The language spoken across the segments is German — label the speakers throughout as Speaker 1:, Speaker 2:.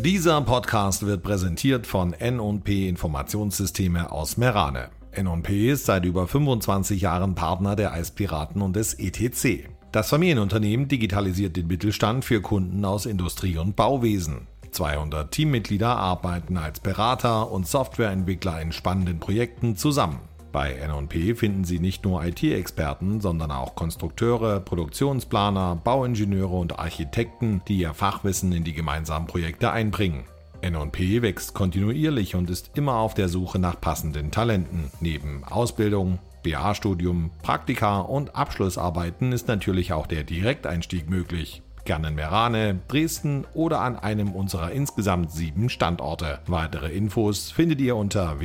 Speaker 1: Dieser Podcast wird präsentiert von N&P Informationssysteme aus Merane. N&P ist seit über 25 Jahren Partner der Eispiraten und des ETC. Das Familienunternehmen digitalisiert den Mittelstand für Kunden aus Industrie und Bauwesen. 200 Teammitglieder arbeiten als Berater und Softwareentwickler in spannenden Projekten zusammen. Bei N&P finden Sie nicht nur IT-Experten, sondern auch Konstrukteure, Produktionsplaner, Bauingenieure und Architekten, die ihr Fachwissen in die gemeinsamen Projekte einbringen. N&P wächst kontinuierlich und ist immer auf der Suche nach passenden Talenten. Neben Ausbildung, BA-Studium, Praktika und Abschlussarbeiten ist natürlich auch der Direkteinstieg möglich. Gerne in Merane, Dresden oder an einem unserer insgesamt 7 Standorte. Weitere Infos findet ihr unter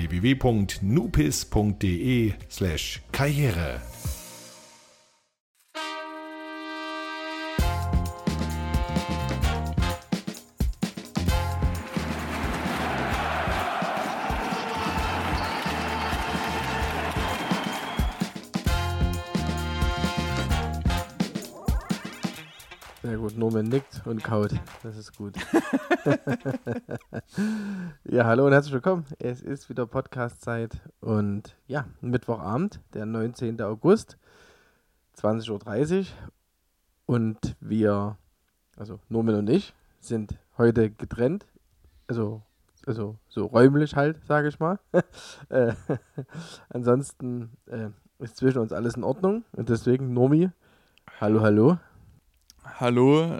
Speaker 1: www.nupis.de/karriere.
Speaker 2: Sehr gut, Norman nickt und kaut. Das ist gut. Ja, hallo und herzlich willkommen. Es ist wieder Podcast-Zeit und ja, Mittwochabend, der 19. August, 20.30 Uhr. Und wir, also Norman und ich, sind heute getrennt. Also so räumlich halt, sage ich mal. Ansonsten ist zwischen uns alles in Ordnung und deswegen, Normi, hallo.
Speaker 3: Hallo,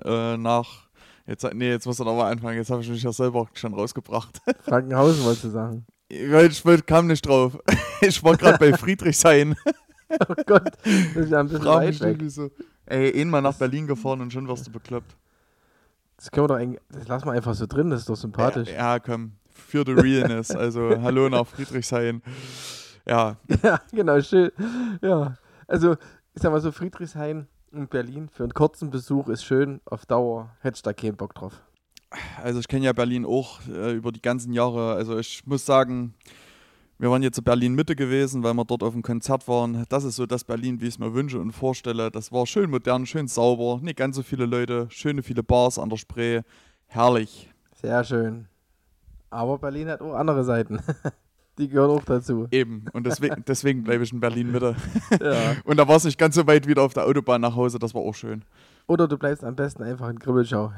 Speaker 3: jetzt muss er nochmal anfangen, jetzt habe ich mich ja selber schon rausgebracht.
Speaker 2: Frankenhausen wolltest du sagen.
Speaker 3: Ich kam nicht drauf. Ich war gerade bei Friedrichshain.
Speaker 2: Oh Gott, das ist ja ein bisschen weit weg.
Speaker 3: So. Ey, einmal nach Berlin gefahren und schon wirst du bekloppt.
Speaker 2: Das können wir doch eigentlich, das lassen wir einfach so drin, das ist doch sympathisch.
Speaker 3: Ja, komm, für the realness, also hallo nach Friedrichshain. Ja.
Speaker 2: Ja, genau, schön. Ja, also ich sag mal so, Friedrichshain in Berlin für einen kurzen Besuch ist schön, auf Dauer hätte ich da keinen Bock drauf.
Speaker 3: Also ich kenne ja Berlin auch über die ganzen Jahre, also ich muss sagen, wir waren jetzt in Berlin-Mitte gewesen, weil wir dort auf dem Konzert waren. Das ist so das Berlin, wie ich es mir wünsche und vorstelle. Das war schön modern, schön sauber, nicht ganz so viele Leute, viele Bars an der Spree, herrlich.
Speaker 2: Sehr schön. Aber Berlin hat auch andere Seiten. Die gehören auch dazu.
Speaker 3: Eben, und deswegen bleibe ich in Berlin-Mitte.
Speaker 2: Ja.
Speaker 3: Und da war es nicht ganz so weit wieder auf der Autobahn nach Hause, das war auch schön.
Speaker 2: Oder du bleibst am besten einfach in Kribbelschau.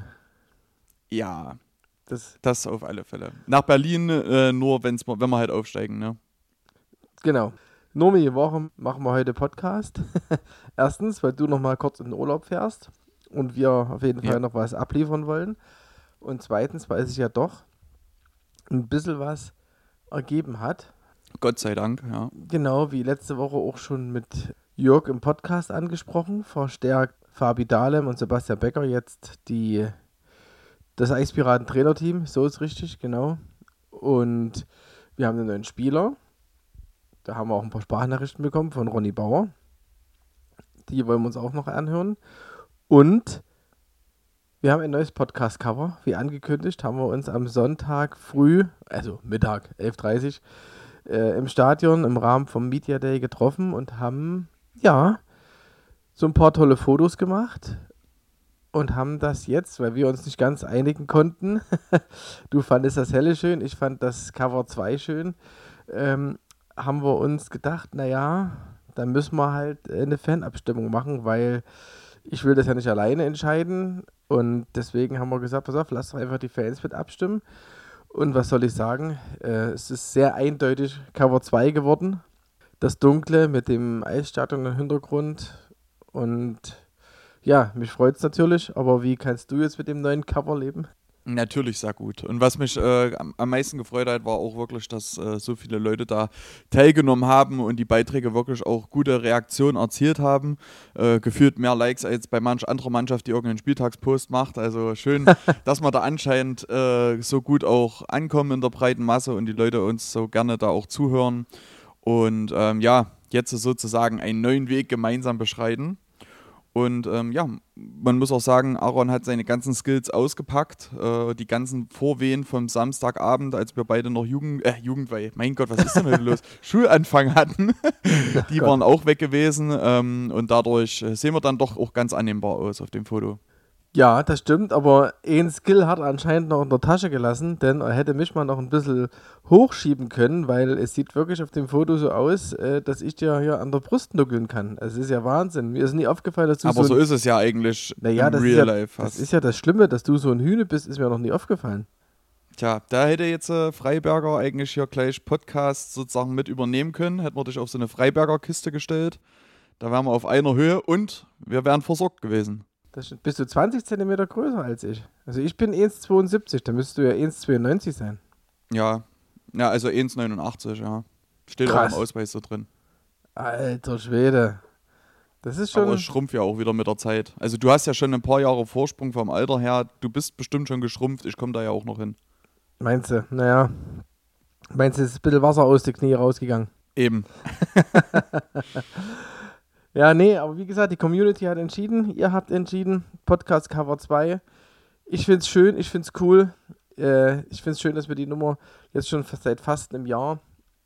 Speaker 3: Ja, das auf alle Fälle. Nach Berlin nur, wenn wir halt aufsteigen, ne?
Speaker 2: Genau. Nomi, warum machen wir heute Podcast? Erstens, weil du noch mal kurz in den Urlaub fährst und wir auf jeden Fall noch was abliefern wollen. Und zweitens, weil sich ja doch ein bisschen was ergeben hat.
Speaker 3: Gott sei Dank, ja.
Speaker 2: Genau, wie letzte Woche auch schon mit Jörg im Podcast angesprochen, verstärkt Fabi Dahlem und Sebastian Becker jetzt das Eispiraten-Trainerteam, so ist richtig, genau. Und wir haben einen neuen Spieler, da haben wir auch ein paar Sprachnachrichten bekommen von Ronny Bauer, die wollen wir uns auch noch anhören. Und wir haben ein neues Podcast-Cover, wie angekündigt, haben wir uns am Sonntag früh, also Mittag, 11:30 Uhr, im Stadion im Rahmen vom Media Day getroffen und haben, ja, so ein paar tolle Fotos gemacht und haben das jetzt, weil wir uns nicht ganz einigen konnten, du fandest das Helle schön, ich fand das Cover 2 schön, haben wir uns gedacht, naja, dann müssen wir halt eine Fanabstimmung machen, weil ich will das ja nicht alleine entscheiden und deswegen haben wir gesagt, pass auf, lass doch einfach die Fans mit abstimmen. Und was soll ich sagen, es ist sehr eindeutig Cover 2 geworden. Das Dunkle mit dem Eisstadion im Hintergrund und ja, mich freut es natürlich, aber wie kannst du jetzt mit dem neuen Cover leben?
Speaker 3: Natürlich sehr gut. Und was mich am meisten gefreut hat, war auch wirklich, dass so viele Leute da teilgenommen haben und die Beiträge wirklich auch gute Reaktionen erzielt haben. Gefühlt mehr Likes als bei manch anderer Mannschaft, die irgendeinen Spieltagspost macht. Also schön, dass wir da anscheinend so gut auch ankommen in der breiten Masse und die Leute uns so gerne da auch zuhören. Und jetzt sozusagen einen neuen Weg gemeinsam beschreiten. Und man muss auch sagen, Aaron hat seine ganzen Skills ausgepackt, die ganzen Vorwehen vom Samstagabend, als wir beide noch Jugendweihe, mein Gott, was ist denn heute los? Schulanfang hatten, die waren auch weg gewesen und dadurch sehen wir dann doch auch ganz annehmbar aus auf dem Foto.
Speaker 2: Ja, das stimmt, aber ein Skill hat er anscheinend noch in der Tasche gelassen, denn er hätte mich mal noch ein bisschen hochschieben können, weil es sieht wirklich auf dem Foto so aus, dass ich dir hier an der Brust nuckeln kann. Es ist ja Wahnsinn. Mir ist nie aufgefallen, dass du
Speaker 3: Aber so
Speaker 2: ein...
Speaker 3: ist es ja eigentlich
Speaker 2: Naja,
Speaker 3: im Real Life
Speaker 2: das
Speaker 3: fast.
Speaker 2: ist ja das Schlimme, dass du so ein Hühne bist, ist mir noch nie aufgefallen.
Speaker 3: Tja, da hätte jetzt Freiberger eigentlich hier gleich Podcast sozusagen mit übernehmen können. Hätten wir dich auf so eine Freiberger Kiste gestellt. Da wären wir auf einer Höhe und wir wären versorgt gewesen.
Speaker 2: Bist du 20 Zentimeter größer als ich? Also ich bin 1,72, da müsstest du ja 1,92 sein.
Speaker 3: Ja, also 1,89, ja. Steht auch
Speaker 2: Krass.
Speaker 3: im Ausweis so drin.
Speaker 2: Alter Schwede. Das ist
Speaker 3: Aber
Speaker 2: schon...
Speaker 3: es schrumpft ja auch wieder mit der Zeit. Also du hast ja schon ein paar Jahre Vorsprung vom Alter her. Du bist bestimmt schon geschrumpft. Ich komme da ja auch noch hin.
Speaker 2: Meinst du? Naja. Meinst du, es ist ein bisschen Wasser aus den Knie rausgegangen?
Speaker 3: Eben.
Speaker 2: Ja, nee, aber wie gesagt, die Community hat entschieden. Ihr habt entschieden. Podcast Cover 2. Ich find's schön, ich find's cool. Ich find's schön, dass wir die Nummer jetzt schon seit fast einem Jahr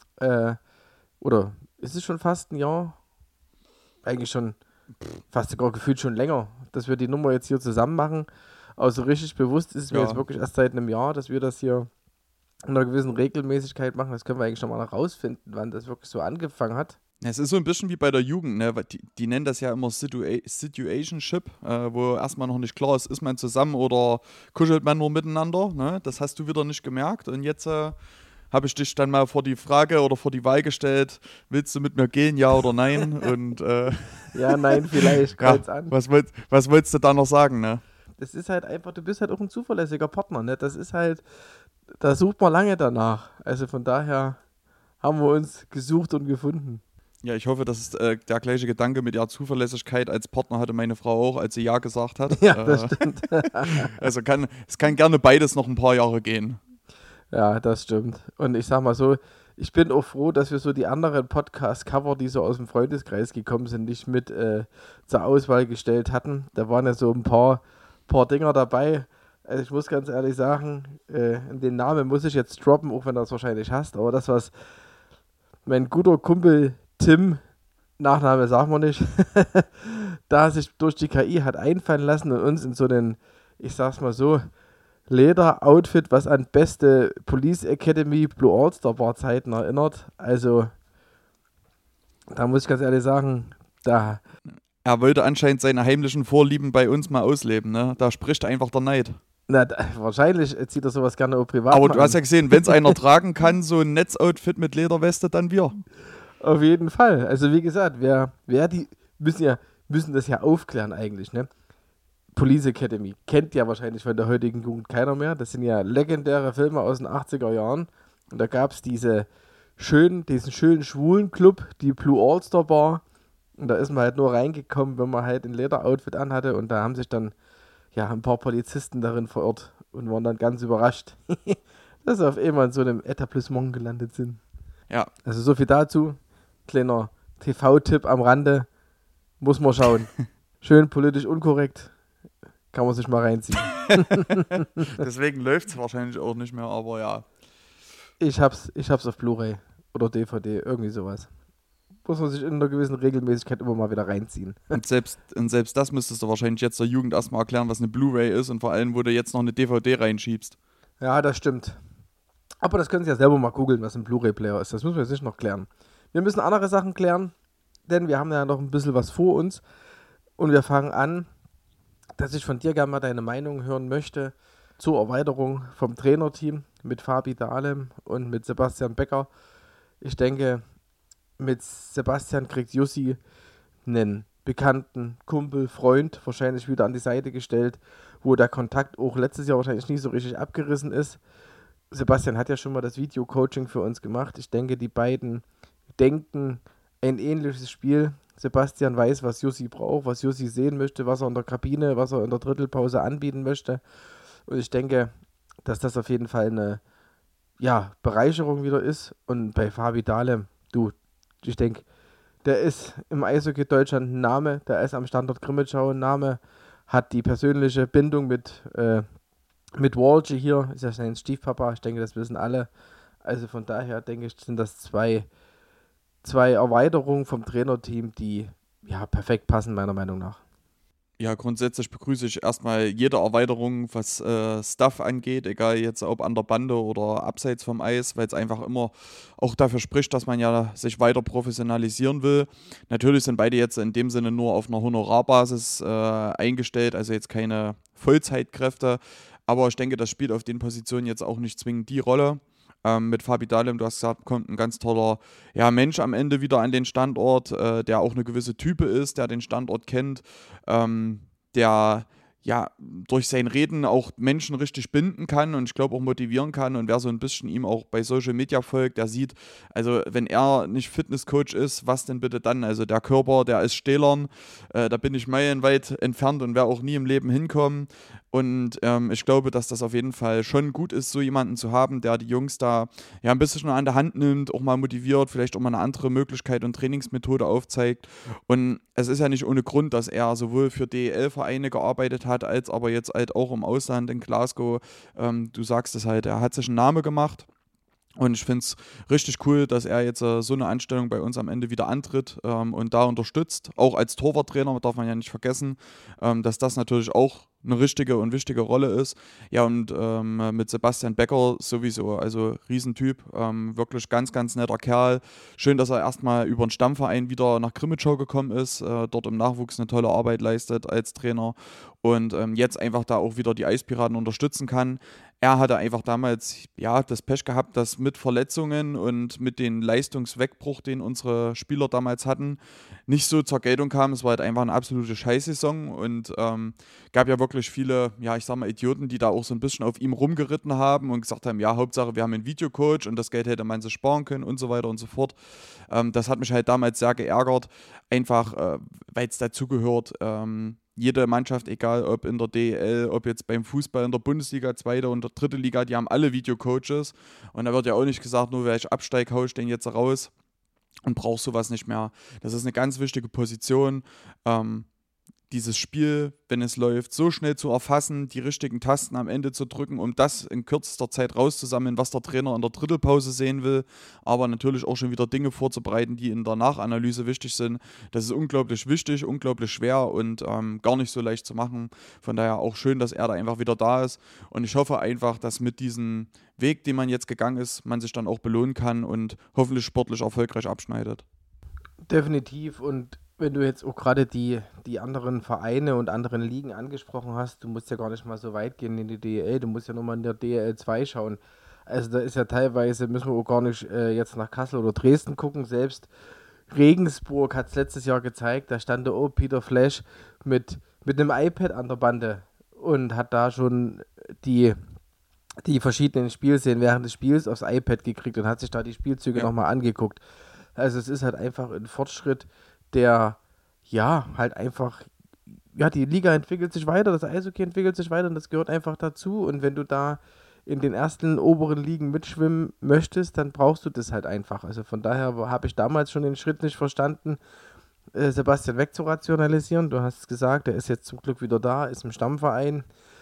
Speaker 2: oder ist es schon fast ein Jahr? Eigentlich schon fast sogar gefühlt schon länger, dass wir die Nummer jetzt hier zusammen machen. Also richtig bewusst ist es mir
Speaker 3: Ja.
Speaker 2: jetzt wirklich erst seit einem Jahr, dass wir das hier in einer gewissen Regelmäßigkeit machen. Das können wir eigentlich schon mal noch rausfinden, wann das wirklich so angefangen hat.
Speaker 3: Es ist so ein bisschen wie bei der Jugend, ne? Weil die nennen das ja immer Situationship, wo erstmal noch nicht klar ist man zusammen oder kuschelt man nur miteinander. Ne? Das hast du wieder nicht gemerkt. Und jetzt habe ich dich dann mal vor die Frage oder vor die Wahl gestellt, willst du mit mir gehen, ja oder nein? Und
Speaker 2: Ja, nein, vielleicht,
Speaker 3: ja,
Speaker 2: kreuz an.
Speaker 3: was wolltest du da noch sagen, ne?
Speaker 2: Das ist halt einfach, du bist halt auch ein zuverlässiger Partner, ne? Das ist halt, da sucht man lange danach. Also von daher haben wir uns gesucht und gefunden.
Speaker 3: Ja, ich hoffe, das ist der gleiche Gedanke mit der Zuverlässigkeit als Partner hatte meine Frau auch, als sie ja gesagt hat.
Speaker 2: Ja, das stimmt.
Speaker 3: Also es kann gerne beides noch ein paar Jahre gehen.
Speaker 2: Ja, das stimmt. Und ich sag mal so, ich bin auch froh, dass wir so die anderen Podcast-Cover, die so aus dem Freundeskreis gekommen sind, nicht mit zur Auswahl gestellt hatten. Da waren ja so ein paar Dinger dabei. Also ich muss ganz ehrlich sagen, den Namen muss ich jetzt droppen, auch wenn du das wahrscheinlich hast. Aber das, was mein guter Kumpel Tim, Nachname sagen wir nicht, da sich durch die KI hat einfallen lassen und uns in so einen, ich sag's mal so, Leder-Outfit, was an beste Police Academy Blue All-Star Bar Zeiten erinnert. Also, da muss ich ganz ehrlich sagen, da...
Speaker 3: Er wollte anscheinend seine heimlichen Vorlieben bei uns mal ausleben, ne? Da spricht einfach der Neid.
Speaker 2: Na, wahrscheinlich zieht er sowas gerne auch privat
Speaker 3: Aber
Speaker 2: mal
Speaker 3: du hast ja
Speaker 2: an.
Speaker 3: gesehen, wenn es einer tragen kann, so ein Netzoutfit mit Lederweste, dann wir.
Speaker 2: Auf jeden Fall. Also wie gesagt, wer die müssen das ja aufklären eigentlich, ne? Police Academy kennt ja wahrscheinlich von der heutigen Jugend keiner mehr. Das sind ja legendäre Filme aus den 80er Jahren. Und da gab es diesen schönen schwulen Club, die Blue All-Star Bar. Und da ist man halt nur reingekommen, wenn man halt ein Lederoutfit anhatte. Und da haben sich dann ja ein paar Polizisten darin verirrt und waren dann ganz überrascht, dass sie auf einmal in so einem Etablissement gelandet sind.
Speaker 3: Ja,
Speaker 2: Also so viel dazu. Kleiner TV-Tipp am Rande. Muss man schauen. Schön politisch unkorrekt. Kann man sich mal reinziehen.
Speaker 3: deswegen läuft es wahrscheinlich auch nicht mehr, aber ja.
Speaker 2: Ich hab's auf Blu-ray oder DVD, irgendwie sowas. Muss man sich in einer gewissen Regelmäßigkeit immer mal wieder reinziehen.
Speaker 3: Und selbst das müsstest du wahrscheinlich jetzt der Jugend erstmal erklären, was eine Blu-ray ist und vor allem, wo du jetzt noch eine DVD reinschiebst.
Speaker 2: Ja, das stimmt. Aber das können Sie ja selber mal googeln, was ein Blu-ray-Player ist. Das müssen wir jetzt nicht noch klären. Wir müssen andere Sachen klären, denn wir haben ja noch ein bisschen was vor uns. Und wir fangen an, dass ich von dir gerne mal deine Meinung hören möchte zur Erweiterung vom Trainerteam mit Fabi Dahlem und mit Sebastian Becker. Ich denke, mit Sebastian kriegt Jussi einen bekannten Kumpel, Freund wahrscheinlich wieder an die Seite gestellt, wo der Kontakt auch letztes Jahr wahrscheinlich nicht so richtig abgerissen ist. Sebastian hat ja schon mal das Video-Coaching für uns gemacht. Ich denke, die beiden denken ein ähnliches Spiel. Sebastian weiß, was Jussi braucht, was Jussi sehen möchte, was er in der Kabine, was er in der Drittelpause anbieten möchte. Und ich denke, dass das auf jeden Fall eine Bereicherung wieder ist. Und bei Fabi Dahlem, ich denke, der ist im Eishockey Deutschland ein Name, der ist am Standort Grimmitschau ein Name, hat die persönliche Bindung mit Walsche hier, ist ja sein Stiefpapa, ich denke, das wissen alle. Also von daher denke ich, sind das zwei Erweiterungen vom Trainerteam, die ja perfekt passen, meiner Meinung nach.
Speaker 3: Ja, grundsätzlich begrüße ich erstmal jede Erweiterung, was Stuff angeht, egal jetzt ob an der Bande oder abseits vom Eis, weil es einfach immer auch dafür spricht, dass man ja sich weiter professionalisieren will. Natürlich sind beide jetzt in dem Sinne nur auf einer Honorarbasis eingestellt, also jetzt keine Vollzeitkräfte, aber ich denke, das spielt auf den Positionen jetzt auch nicht zwingend die Rolle. Mit Fabi Dahlem, du hast gesagt, kommt ein ganz toller Mensch am Ende wieder an den Standort, der auch eine gewisse Type ist, der den Standort kennt, der durch sein Reden auch Menschen richtig binden kann und ich glaube auch motivieren kann, und wer so ein bisschen ihm auch bei Social Media folgt, der sieht, also wenn er nicht Fitnesscoach ist, was denn bitte dann? Also der Körper, der ist stählern, da bin ich meilenweit entfernt und werde auch nie im Leben hinkommen. Und ich glaube, dass das auf jeden Fall schon gut ist, so jemanden zu haben, der die Jungs da ein bisschen an der Hand nimmt, auch mal motiviert, vielleicht auch mal eine andere Möglichkeit und Trainingsmethode aufzeigt. Und es ist ja nicht ohne Grund, dass er sowohl für DEL-Vereine gearbeitet hat, als aber jetzt halt auch im Ausland in Glasgow. Du sagst es halt, er hat sich einen Namen gemacht. Und ich finde es richtig cool, dass er jetzt so eine Anstellung bei uns am Ende wieder antritt und da unterstützt. Auch als Torwarttrainer darf man ja nicht vergessen, dass das natürlich auch eine richtige und wichtige Rolle ist. Ja, und mit Sebastian Becker sowieso, also Riesentyp, wirklich ganz, ganz netter Kerl. Schön, dass er erstmal über den Stammverein wieder nach Krimitschau gekommen ist, dort im Nachwuchs eine tolle Arbeit leistet als Trainer und jetzt einfach da auch wieder die Eispiraten unterstützen kann. Er hatte einfach damals das Pech gehabt, dass mit Verletzungen und mit dem Leistungswegbruch, den unsere Spieler damals hatten, nicht so zur Geltung kam. Es war halt einfach eine absolute Scheißsaison und gab ja wirklich viele, ich sag mal Idioten, die da auch so ein bisschen auf ihm rumgeritten haben und gesagt haben, Hauptsache wir haben einen Videocoach und das Geld hätte man sich sparen können und so weiter und so fort. Das hat mich halt damals sehr geärgert, einfach weil es dazugehört. Jede Mannschaft, egal ob in der DEL, ob jetzt beim Fußball in der Bundesliga, zweite und der dritte Liga, die haben alle Videocoaches. Und da wird ja auch nicht gesagt, nur weil ich absteige, hau ich den jetzt raus und brauche sowas nicht mehr. Das ist eine ganz wichtige Position. Dieses Spiel, wenn es läuft, so schnell zu erfassen, die richtigen Tasten am Ende zu drücken, um das in kürzester Zeit rauszusammeln, was der Trainer in der Drittelpause sehen will, aber natürlich auch schon wieder Dinge vorzubereiten, die in der Nachanalyse wichtig sind. Das ist unglaublich wichtig, unglaublich schwer und gar nicht so leicht zu machen. Von daher auch schön, dass er da einfach wieder da ist und ich hoffe einfach, dass mit diesem Weg, den man jetzt gegangen ist, man sich dann auch belohnen kann und hoffentlich sportlich erfolgreich abschneidet.
Speaker 2: Definitiv. Und wenn du jetzt auch gerade die anderen Vereine und anderen Ligen angesprochen hast, du musst ja gar nicht mal so weit gehen in die DEL, du musst ja nur mal in der DEL 2 schauen. Also da ist ja teilweise, müssen wir auch gar nicht jetzt nach Kassel oder Dresden gucken, selbst Regensburg hat es letztes Jahr gezeigt, da stand der Peter Flash mit einem iPad an der Bande und hat da schon die verschiedenen Spielszenen während des Spiels aufs iPad gekriegt und hat sich da die Spielzüge nochmal angeguckt. Also es ist halt einfach ein Fortschritt, der halt einfach, die Liga entwickelt sich weiter, das Eishockey entwickelt sich weiter und das gehört einfach dazu. Und wenn du da in den ersten oberen Ligen mitschwimmen möchtest, dann brauchst du das halt einfach. Also von daher habe ich damals schon den Schritt nicht verstanden, Sebastian wegzurationalisieren. Du hast gesagt, er ist jetzt zum Glück wieder da, ist im Stammverein,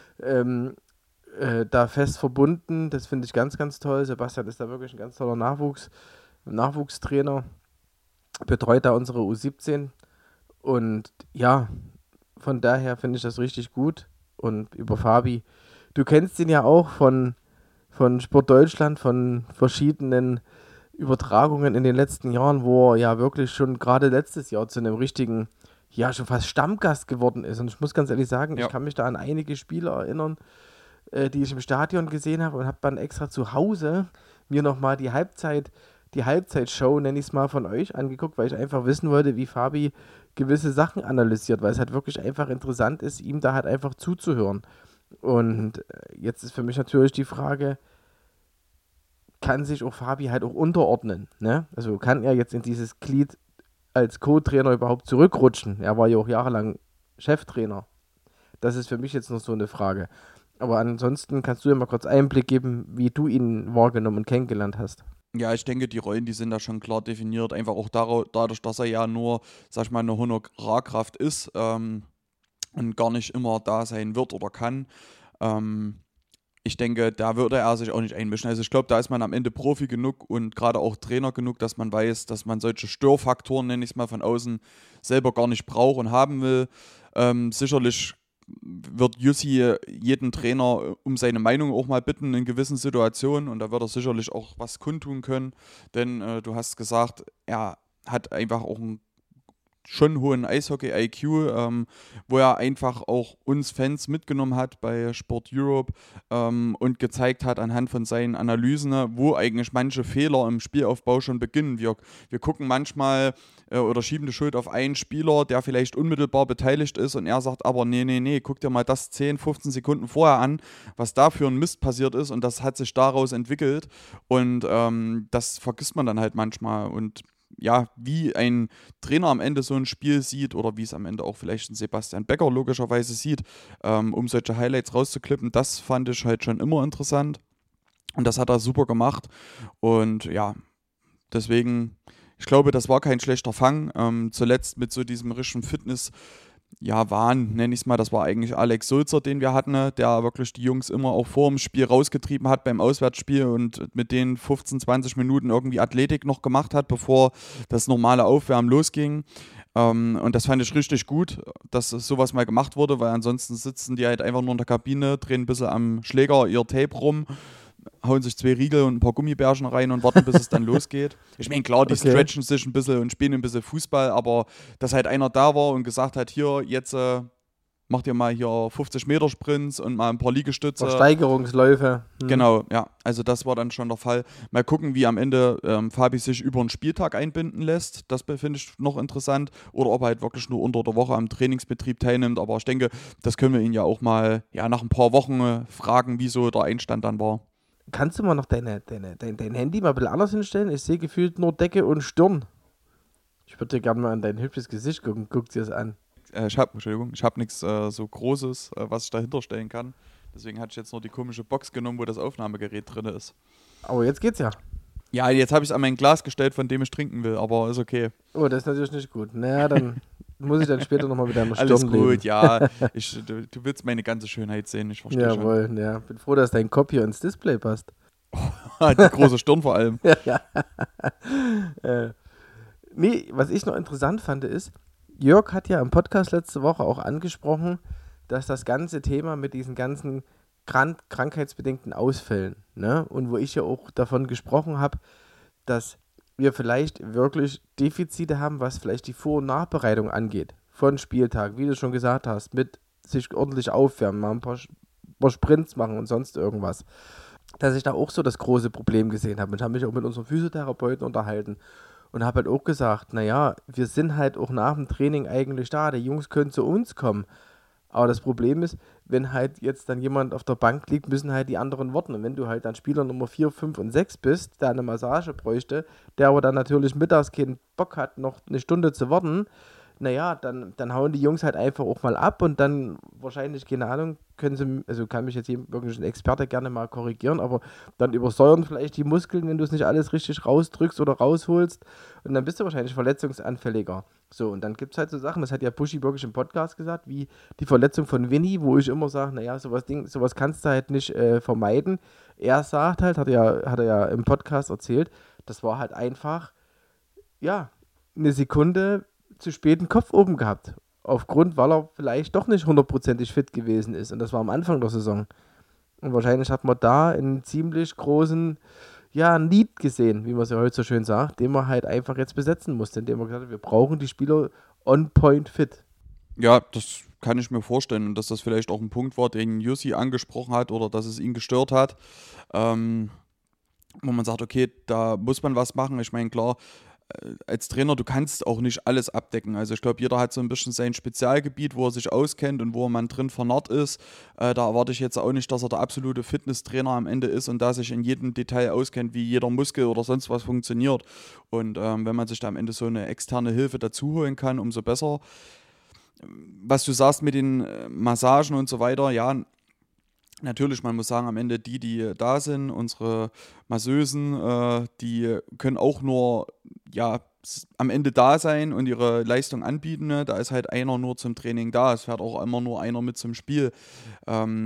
Speaker 2: da fest verbunden. Das finde ich ganz, ganz toll. Sebastian ist da wirklich ein ganz toller Nachwuchstrainer, betreut da unsere U17 und von daher finde ich das richtig gut. Und über Fabi, du kennst ihn ja auch von Sport Deutschland, von verschiedenen Übertragungen in den letzten Jahren, wo er ja wirklich schon gerade letztes Jahr zu einem richtigen, schon fast Stammgast geworden ist. Und ich muss ganz ehrlich sagen, ich kann mich da an einige Spiele erinnern, die ich im Stadion gesehen habe und habe dann extra zu Hause mir nochmal die Halbzeitshow, nenne ich es mal, von euch angeguckt, weil ich einfach wissen wollte, wie Fabi gewisse Sachen analysiert, weil es halt wirklich einfach interessant ist, ihm da halt einfach zuzuhören. Und jetzt ist für mich natürlich die Frage, kann sich auch Fabi halt auch unterordnen, ne? Also kann er jetzt in dieses Glied als Co-Trainer überhaupt zurückrutschen? Er war ja auch jahrelang Cheftrainer. Das ist für mich jetzt noch so eine Frage. Aber ansonsten kannst du ja mal kurz Einblick geben, wie du ihn wahrgenommen und kennengelernt hast.
Speaker 3: Ja, ich denke, die Rollen, die sind da schon klar definiert, einfach auch dadurch, dass er ja nur, sag ich mal, eine Honorarkraft ist und gar nicht immer da sein wird oder kann. Ich denke, da würde er sich auch nicht einmischen. Also ich glaube, da ist man am Ende Profi genug und gerade auch Trainer genug, dass man weiß, dass man solche Störfaktoren, nenne ich es mal, von außen selber gar nicht braucht und haben will. Sicherlich wird Jussi jeden Trainer um seine Meinung auch mal bitten in gewissen Situationen und da wird er sicherlich auch was kundtun können, denn du hast gesagt, er hat einfach auch einen schon hohen Eishockey-IQ, wo er einfach auch uns Fans mitgenommen hat bei Sport Europe und gezeigt hat anhand von seinen Analysen, wo eigentlich manche Fehler im Spielaufbau schon beginnen. Wir gucken manchmal oder schieben die Schuld auf einen Spieler, der vielleicht unmittelbar beteiligt ist und er sagt aber, nee, guck dir mal das 10, 15 Sekunden vorher an, was da für ein Mist passiert ist und das hat sich daraus entwickelt und das vergisst man dann halt manchmal und ja, wie ein Trainer am Ende so ein Spiel sieht oder wie es am Ende auch vielleicht ein Sebastian Becker logischerweise sieht, um solche Highlights rauszuklippen, das fand ich halt schon immer interessant und das hat er super gemacht und ja, deswegen, ich glaube, das war kein schlechter Fang, zuletzt mit so diesem richtigen Fitness, ja, Wahn, nenne ich es mal, das war eigentlich Alex Sulzer, den wir hatten, der wirklich die Jungs immer auch vor dem Spiel rausgetrieben hat beim Auswärtsspiel und mit den 15, 20 Minuten irgendwie Athletik noch gemacht hat, bevor das normale Aufwärmen losging. Und das fand ich richtig gut, dass sowas mal gemacht wurde, weil ansonsten sitzen die halt einfach nur in der Kabine, drehen ein bisschen am Schläger ihr Tape rum, hauen sich 2 Riegel und ein paar Gummibärchen rein und warten, bis es dann losgeht. Ich meine, klar, die stretchen sich ein bisschen und spielen ein bisschen Fußball, aber dass halt einer da war und gesagt hat, hier, jetzt macht ihr mal hier 50 Meter Sprints und mal ein paar Liegestütze.
Speaker 2: Versteigerungsläufe.
Speaker 3: Genau, ja, also das war dann schon der Fall. Mal gucken, wie am Ende Fabi sich über einen Spieltag einbinden lässt. Das finde ich noch interessant. Oder ob er halt wirklich nur unter der Woche am Trainingsbetrieb teilnimmt. Aber ich denke, das können wir ihn ja auch mal nach ein paar Wochen fragen, wie so der Einstand dann war.
Speaker 2: Kannst du mal noch dein Handy mal ein bisschen anders hinstellen? Ich sehe gefühlt nur Decke und Stirn. Ich würde dir gerne mal an dein hübsches Gesicht gucken. Guck dir das an.
Speaker 3: Ich habe nichts so Großes, was ich dahinter stellen kann. Deswegen hatte ich jetzt nur die komische Box genommen, wo das Aufnahmegerät drin ist.
Speaker 2: Aber jetzt geht's ja.
Speaker 3: Ja, jetzt habe ich es an mein Glas gestellt, von dem ich trinken will, aber ist okay.
Speaker 2: Oh, das ist natürlich nicht gut. Naja, dann muss ich dann später nochmal mit deiner Stirn
Speaker 3: Alles gut,
Speaker 2: leben.
Speaker 3: ja. Du willst meine ganze Schönheit sehen, ich verstehe schon.
Speaker 2: Jawohl, ja. Bin froh, dass dein Kopf hier ins Display passt.
Speaker 3: Die große Stirn vor allem.
Speaker 2: Ja. Nee, was ich noch interessant fand, ist, Jörg hat ja im Podcast letzte Woche auch angesprochen, dass das ganze Thema mit diesen ganzen krankheitsbedingten Ausfällen, ne? Und wo ich ja auch davon gesprochen habe, dass wir vielleicht wirklich Defizite haben, was vielleicht die Vor- und Nachbereitung angeht. Von Spieltag, wie du schon gesagt hast, mit sich ordentlich aufwärmen, mal ein paar Sprints machen und sonst irgendwas. Dass ich da auch so das große Problem gesehen habe. Ich habe mich auch mit unserem Physiotherapeuten unterhalten und habe halt auch gesagt, naja, wir sind halt auch nach dem Training eigentlich da. Die Jungs können zu uns kommen. Aber das Problem ist, wenn halt jetzt dann jemand auf der Bank liegt, müssen halt die anderen warten. Und wenn du halt dann Spieler Nummer 4, 5 und 6 bist, der eine Massage bräuchte, der aber dann natürlich mittags keinen Bock hat, noch eine Stunde zu warten, naja, dann hauen die Jungs halt einfach auch mal ab und dann wahrscheinlich, keine Ahnung, können sie, also kann mich jetzt wirklich ein Experte gerne mal korrigieren, aber dann übersäuern vielleicht die Muskeln, wenn du es nicht alles richtig rausdrückst oder rausholst und dann bist du wahrscheinlich verletzungsanfälliger. So, und dann gibt es halt so Sachen, das hat ja Buschi wirklich im Podcast gesagt, wie die Verletzung von Winnie, wo ich immer sage, naja, sowas kannst du halt nicht vermeiden. Er sagt halt, hat er ja im Podcast erzählt, das war halt einfach, ja, eine Sekunde zu spät den Kopf oben gehabt. Weil er vielleicht doch nicht hundertprozentig fit gewesen ist. Und das war am Anfang der Saison. Und wahrscheinlich hat man da einen ziemlich großen, Need gesehen, wie man es ja heute so schön sagt, den man halt einfach jetzt besetzen musste, indem man gesagt hat, wir brauchen die Spieler on point fit.
Speaker 3: Ja, das kann ich mir vorstellen. Und dass das vielleicht auch ein Punkt war, den Jussi angesprochen hat oder dass es ihn gestört hat. Wo man sagt, okay, da muss man was machen. Ich meine, klar, als Trainer, du kannst auch nicht alles abdecken. Also ich glaube, jeder hat so ein bisschen sein Spezialgebiet, wo er sich auskennt und wo man drin vernarrt ist. Da erwarte ich jetzt auch nicht, dass er der absolute Fitnesstrainer am Ende ist und da sich in jedem Detail auskennt, wie jeder Muskel oder sonst was funktioniert. Und wenn man sich da am Ende so eine externe Hilfe dazu holen kann, umso besser. Was du sagst mit den Massagen und so weiter, ja, natürlich, man muss sagen, am Ende die da sind, unsere Masseusen, die können auch nur am Ende da sein und ihre Leistung anbieten. Ne? Da ist halt einer nur zum Training da. Es fährt auch immer nur einer mit zum Spiel.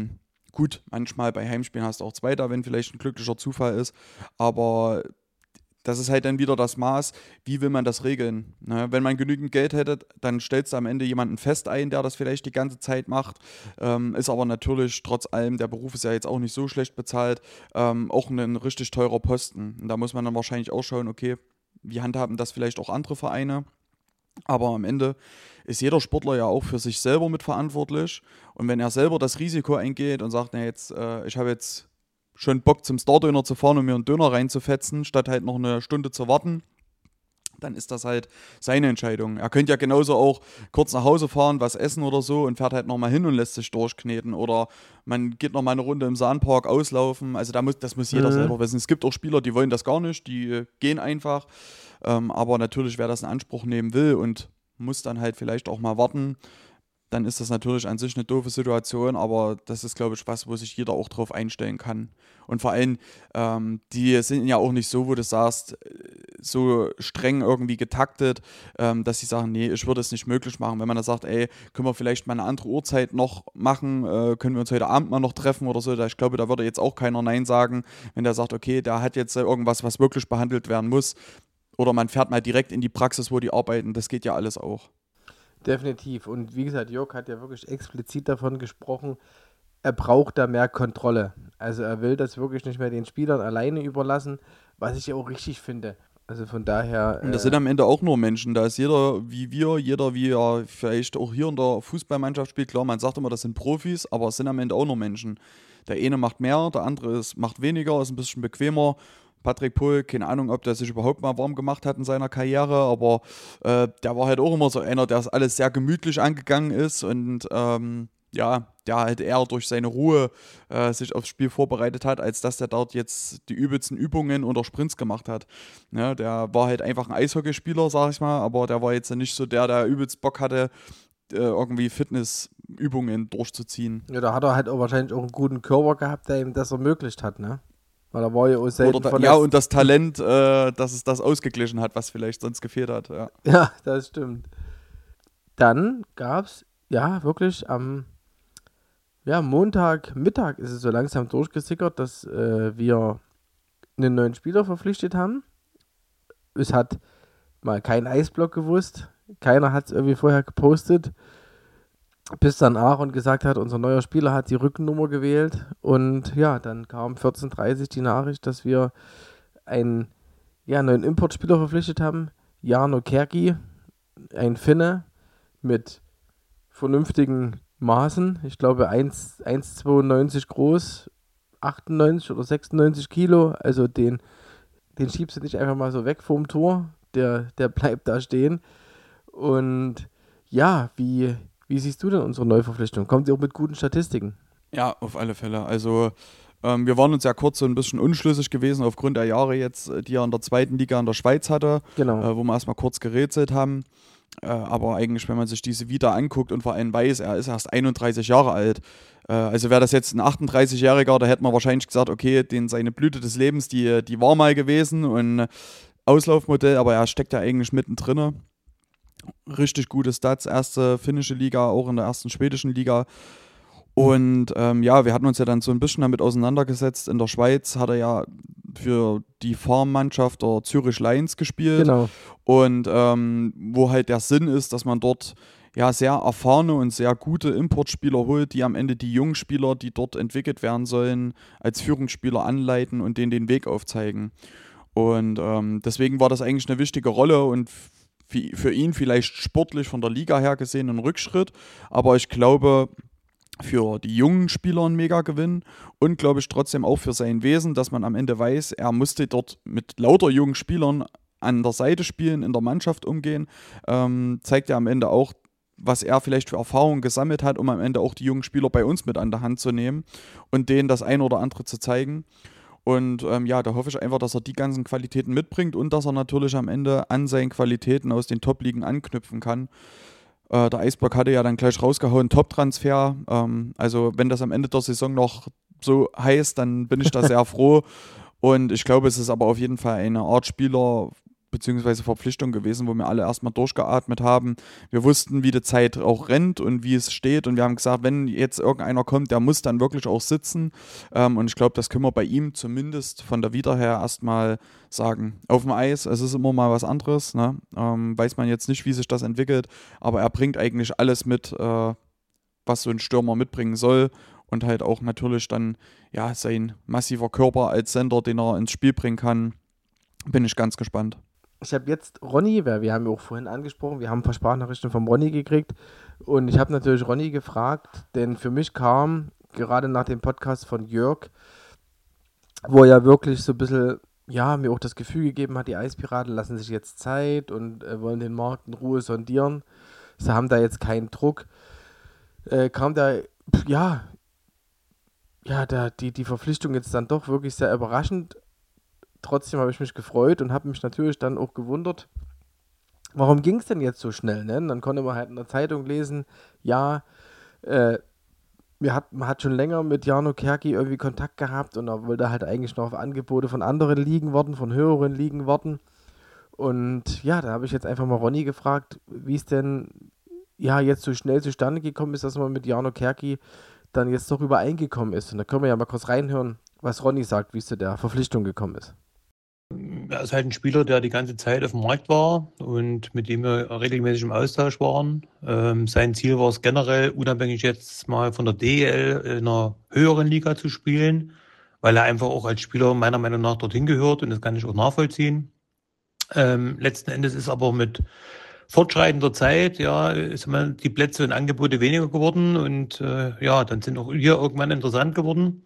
Speaker 3: Gut, manchmal bei Heimspielen hast du auch zwei da, wenn vielleicht ein glücklicher Zufall ist. Aber das ist halt dann wieder das Maß, wie will man das regeln. Ne? Wenn man genügend Geld hätte, dann stellst du am Ende jemanden fest ein, der das vielleicht die ganze Zeit macht. Ist aber natürlich trotz allem, der Beruf ist ja jetzt auch nicht so schlecht bezahlt, auch ein richtig teurer Posten. Und da muss man dann wahrscheinlich auch schauen, okay, wie handhaben das vielleicht auch andere Vereine. Aber am Ende ist jeder Sportler ja auch für sich selber mitverantwortlich. Und wenn er selber das Risiko eingeht und sagt, na jetzt, ich habe jetzt schon Bock zum Stardöner zu fahren und mir einen Döner reinzufetzen, statt halt noch eine Stunde zu warten, dann ist das halt seine Entscheidung. Er könnte ja genauso auch kurz nach Hause fahren, was essen oder so und fährt halt nochmal hin und lässt sich durchkneten. Oder man geht nochmal eine Runde im Sahnpark auslaufen. Also das muss jeder selber wissen. Es gibt auch Spieler, die wollen das gar nicht, die gehen einfach. Aber natürlich, wer das in Anspruch nehmen will und muss dann halt vielleicht auch mal warten, dann ist das natürlich an sich eine doofe Situation, aber das ist, glaube ich, was, wo sich jeder auch drauf einstellen kann. Und vor allem, die sind ja auch nicht so, wo du sagst, so streng irgendwie getaktet, dass sie sagen, nee, ich würde es nicht möglich machen. Wenn man da sagt, ey, können wir vielleicht mal eine andere Uhrzeit noch machen, können wir uns heute Abend mal noch treffen oder so, ich glaube, da würde jetzt auch keiner Nein sagen, wenn der sagt, okay, der hat jetzt irgendwas, was wirklich behandelt werden muss. Oder man fährt mal direkt in die Praxis, wo die arbeiten, das geht ja alles auch.
Speaker 2: Definitiv. Und wie gesagt, Jörg hat ja wirklich explizit davon gesprochen, er braucht da mehr Kontrolle. Also er will das wirklich nicht mehr den Spielern alleine überlassen, was ich ja auch richtig finde. Also von daher...
Speaker 3: Und das sind am Ende auch nur Menschen. Da ist jeder wie wir, jeder wie er vielleicht auch hier in der Fußballmannschaft spielt. Klar, man sagt immer, das sind Profis, aber es sind am Ende auch nur Menschen. Der eine macht mehr, der andere macht weniger, ist ein bisschen bequemer. Patrick Pohl, keine Ahnung, ob der sich überhaupt mal warm gemacht hat in seiner Karriere, aber der war halt auch immer so einer, der das alles sehr gemütlich angegangen ist und der halt eher durch seine Ruhe sich aufs Spiel vorbereitet hat, als dass der dort jetzt die übelsten Übungen oder Sprints gemacht hat. Ja, der war halt einfach ein Eishockeyspieler, sag ich mal, aber der war jetzt nicht so der übelst Bock hatte, irgendwie Fitnessübungen durchzuziehen.
Speaker 2: Ja, da hat er halt auch wahrscheinlich auch einen guten Körper gehabt, der ihm das ermöglicht hat, ne? Weil er war ja auch selten verletzt.
Speaker 3: Ja, und das Talent, dass es das ausgeglichen hat, was vielleicht sonst gefehlt hat.
Speaker 2: Ja, das stimmt. Dann gab es, ja, wirklich am Montagmittag ist es so langsam durchgesickert, dass wir einen neuen Spieler verpflichtet haben. Es hat mal kein Eisblock gewusst. Keiner hat es irgendwie vorher gepostet. Bis dann Aaron gesagt hat, unser neuer Spieler hat die Rückennummer gewählt. Und ja, dann kam 14:30 Uhr die Nachricht, dass wir einen neuen Importspieler verpflichtet haben. Jarno Kärki, ein Finne mit vernünftigen Maßen. Ich glaube 1,92 groß, 98 oder 96 Kilo. Also den schiebst du nicht einfach mal so weg vom Tor. Der bleibt da stehen. Und ja, wie siehst du denn unsere Neuverpflichtung? Kommt sie auch mit guten Statistiken?
Speaker 3: Ja, auf alle Fälle. Also wir waren uns ja kurz so ein bisschen unschlüssig gewesen aufgrund der Jahre jetzt, die er in der zweiten Liga in der Schweiz hatte,
Speaker 2: Genau.
Speaker 3: wo wir erstmal kurz gerätselt haben. Aber eigentlich, wenn man sich diese Vita anguckt und vor allem weiß, er ist erst 31 Jahre alt. Also wäre das jetzt ein 38-Jähriger, da hätte man wahrscheinlich gesagt, okay, seine Blüte des Lebens, die war mal gewesen und Auslaufmodell, aber er steckt ja eigentlich mittendrin. Richtig gute Stats, erste finnische Liga, auch in der ersten schwedischen Liga. Und wir hatten uns ja dann so ein bisschen damit auseinandergesetzt. In der Schweiz hat er ja für die Farmmannschaft der Zürich Lions gespielt.
Speaker 2: Genau.
Speaker 3: Und wo halt der Sinn ist, dass man dort ja sehr erfahrene und sehr gute Importspieler holt, die am Ende die jungen Spieler, die dort entwickelt werden sollen, als Führungsspieler anleiten und denen den Weg aufzeigen. Und deswegen war das eigentlich eine wichtige Rolle und für ihn vielleicht sportlich von der Liga her gesehen ein Rückschritt, aber ich glaube für die jungen Spieler ein Mega-Gewinn und glaube ich trotzdem auch für sein Wesen, dass man am Ende weiß, er musste dort mit lauter jungen Spielern an der Seite spielen, in der Mannschaft umgehen, zeigt ja am Ende auch, was er vielleicht für Erfahrungen gesammelt hat, um am Ende auch die jungen Spieler bei uns mit an der Hand zu nehmen und denen das eine oder andere zu zeigen. Und da hoffe ich einfach, dass er die ganzen Qualitäten mitbringt und dass er natürlich am Ende an seinen Qualitäten aus den Top-Ligen anknüpfen kann. Der Eisblock hatte ja dann gleich rausgehauen, Top-Transfer. Also wenn das am Ende der Saison noch so heißt, dann bin ich da sehr froh. Und ich glaube, es ist aber auf jeden Fall eine Art Spieler, beziehungsweise Verpflichtung gewesen, wo wir alle erstmal durchgeatmet haben. Wir wussten, wie die Zeit auch rennt und wie es steht und wir haben gesagt, wenn jetzt irgendeiner kommt, der muss dann wirklich auch sitzen und ich glaube, das können wir bei ihm zumindest von der Vita her erstmal sagen. Auf dem Eis, es ist immer mal was anderes, ne? Weiß man jetzt nicht, wie sich das entwickelt, aber er bringt eigentlich alles mit, was so ein Stürmer mitbringen soll und halt auch natürlich dann ja sein massiver Körper als Sender, den er ins Spiel bringen kann. Bin ich ganz gespannt.
Speaker 2: Ich habe jetzt Ronny, weil wir haben ja auch vorhin angesprochen, wir haben ein paar Sprachnachrichten vom Ronny gekriegt und ich habe natürlich Ronny gefragt, denn für mich kam gerade nach dem Podcast von Jörg, wo er ja wirklich so ein bisschen, ja, mir auch das Gefühl gegeben hat, die Eispiraten lassen sich jetzt Zeit und wollen den Markt in Ruhe sondieren. Sie haben da jetzt keinen Druck. Kam da, die Verpflichtung jetzt dann doch wirklich sehr überraschend. Trotzdem habe ich mich gefreut und habe mich natürlich dann auch gewundert, warum ging es denn jetzt so schnell? Ne? Und dann konnte man halt in der Zeitung lesen, ja, man hat schon länger mit Jarno Kerki irgendwie Kontakt gehabt und er wollte halt eigentlich noch auf Angebote von anderen Ligen warten, von höheren Ligen warten. Und ja, da habe ich jetzt einfach mal Ronny gefragt, wie es denn ja jetzt so schnell zustande gekommen ist, dass man mit Jarno Kerki dann jetzt doch übereingekommen ist. Und da können wir ja mal kurz reinhören, was Ronny sagt, wie es zu der Verpflichtung gekommen ist.
Speaker 4: Er ist halt ein Spieler, der die ganze Zeit auf dem Markt war und mit dem wir regelmäßig im Austausch waren. Sein Ziel war es generell, unabhängig jetzt mal von der DEL in einer höheren Liga zu spielen, weil er einfach auch als Spieler meiner Meinung nach dorthin gehört und das kann ich auch nachvollziehen. Letzten Endes ist aber mit fortschreitender Zeit, ja, ist immer die Plätze und Angebote weniger geworden und dann sind auch wir irgendwann interessant geworden.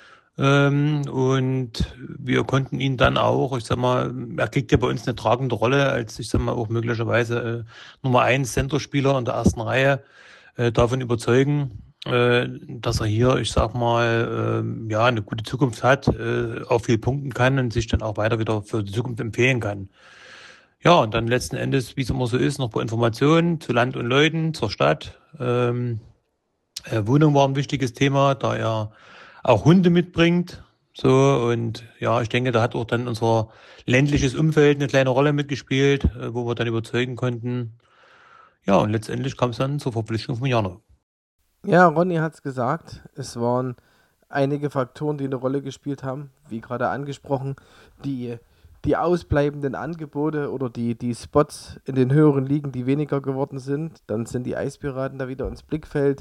Speaker 4: Und wir konnten ihn dann auch, ich sag mal, er kriegt ja bei uns eine tragende Rolle als, ich sag mal, auch möglicherweise Nummer 1 Centerspieler in der ersten Reihe, davon überzeugen, dass er hier, ich sag mal, eine gute Zukunft hat, auch viel punkten kann und sich dann auch weiter wieder für die Zukunft empfehlen kann. Ja, und dann letzten Endes, wie es immer so ist, noch ein paar Informationen zu Land und Leuten, zur Stadt. Wohnung war ein wichtiges Thema, da er auch Hunde mitbringt. So, und ja, ich denke, da hat auch dann unser ländliches Umfeld eine kleine Rolle mitgespielt, wo wir dann überzeugen konnten. Ja, und letztendlich kam es dann zur Verpflichtung von Jarno.
Speaker 2: Ja, Ronny hat es gesagt, es waren einige Faktoren, die eine Rolle gespielt haben, wie gerade angesprochen, die ausbleibenden Angebote oder die Spots in den höheren Ligen, die weniger geworden sind. Dann sind die Eispiraten da wieder ins Blickfeld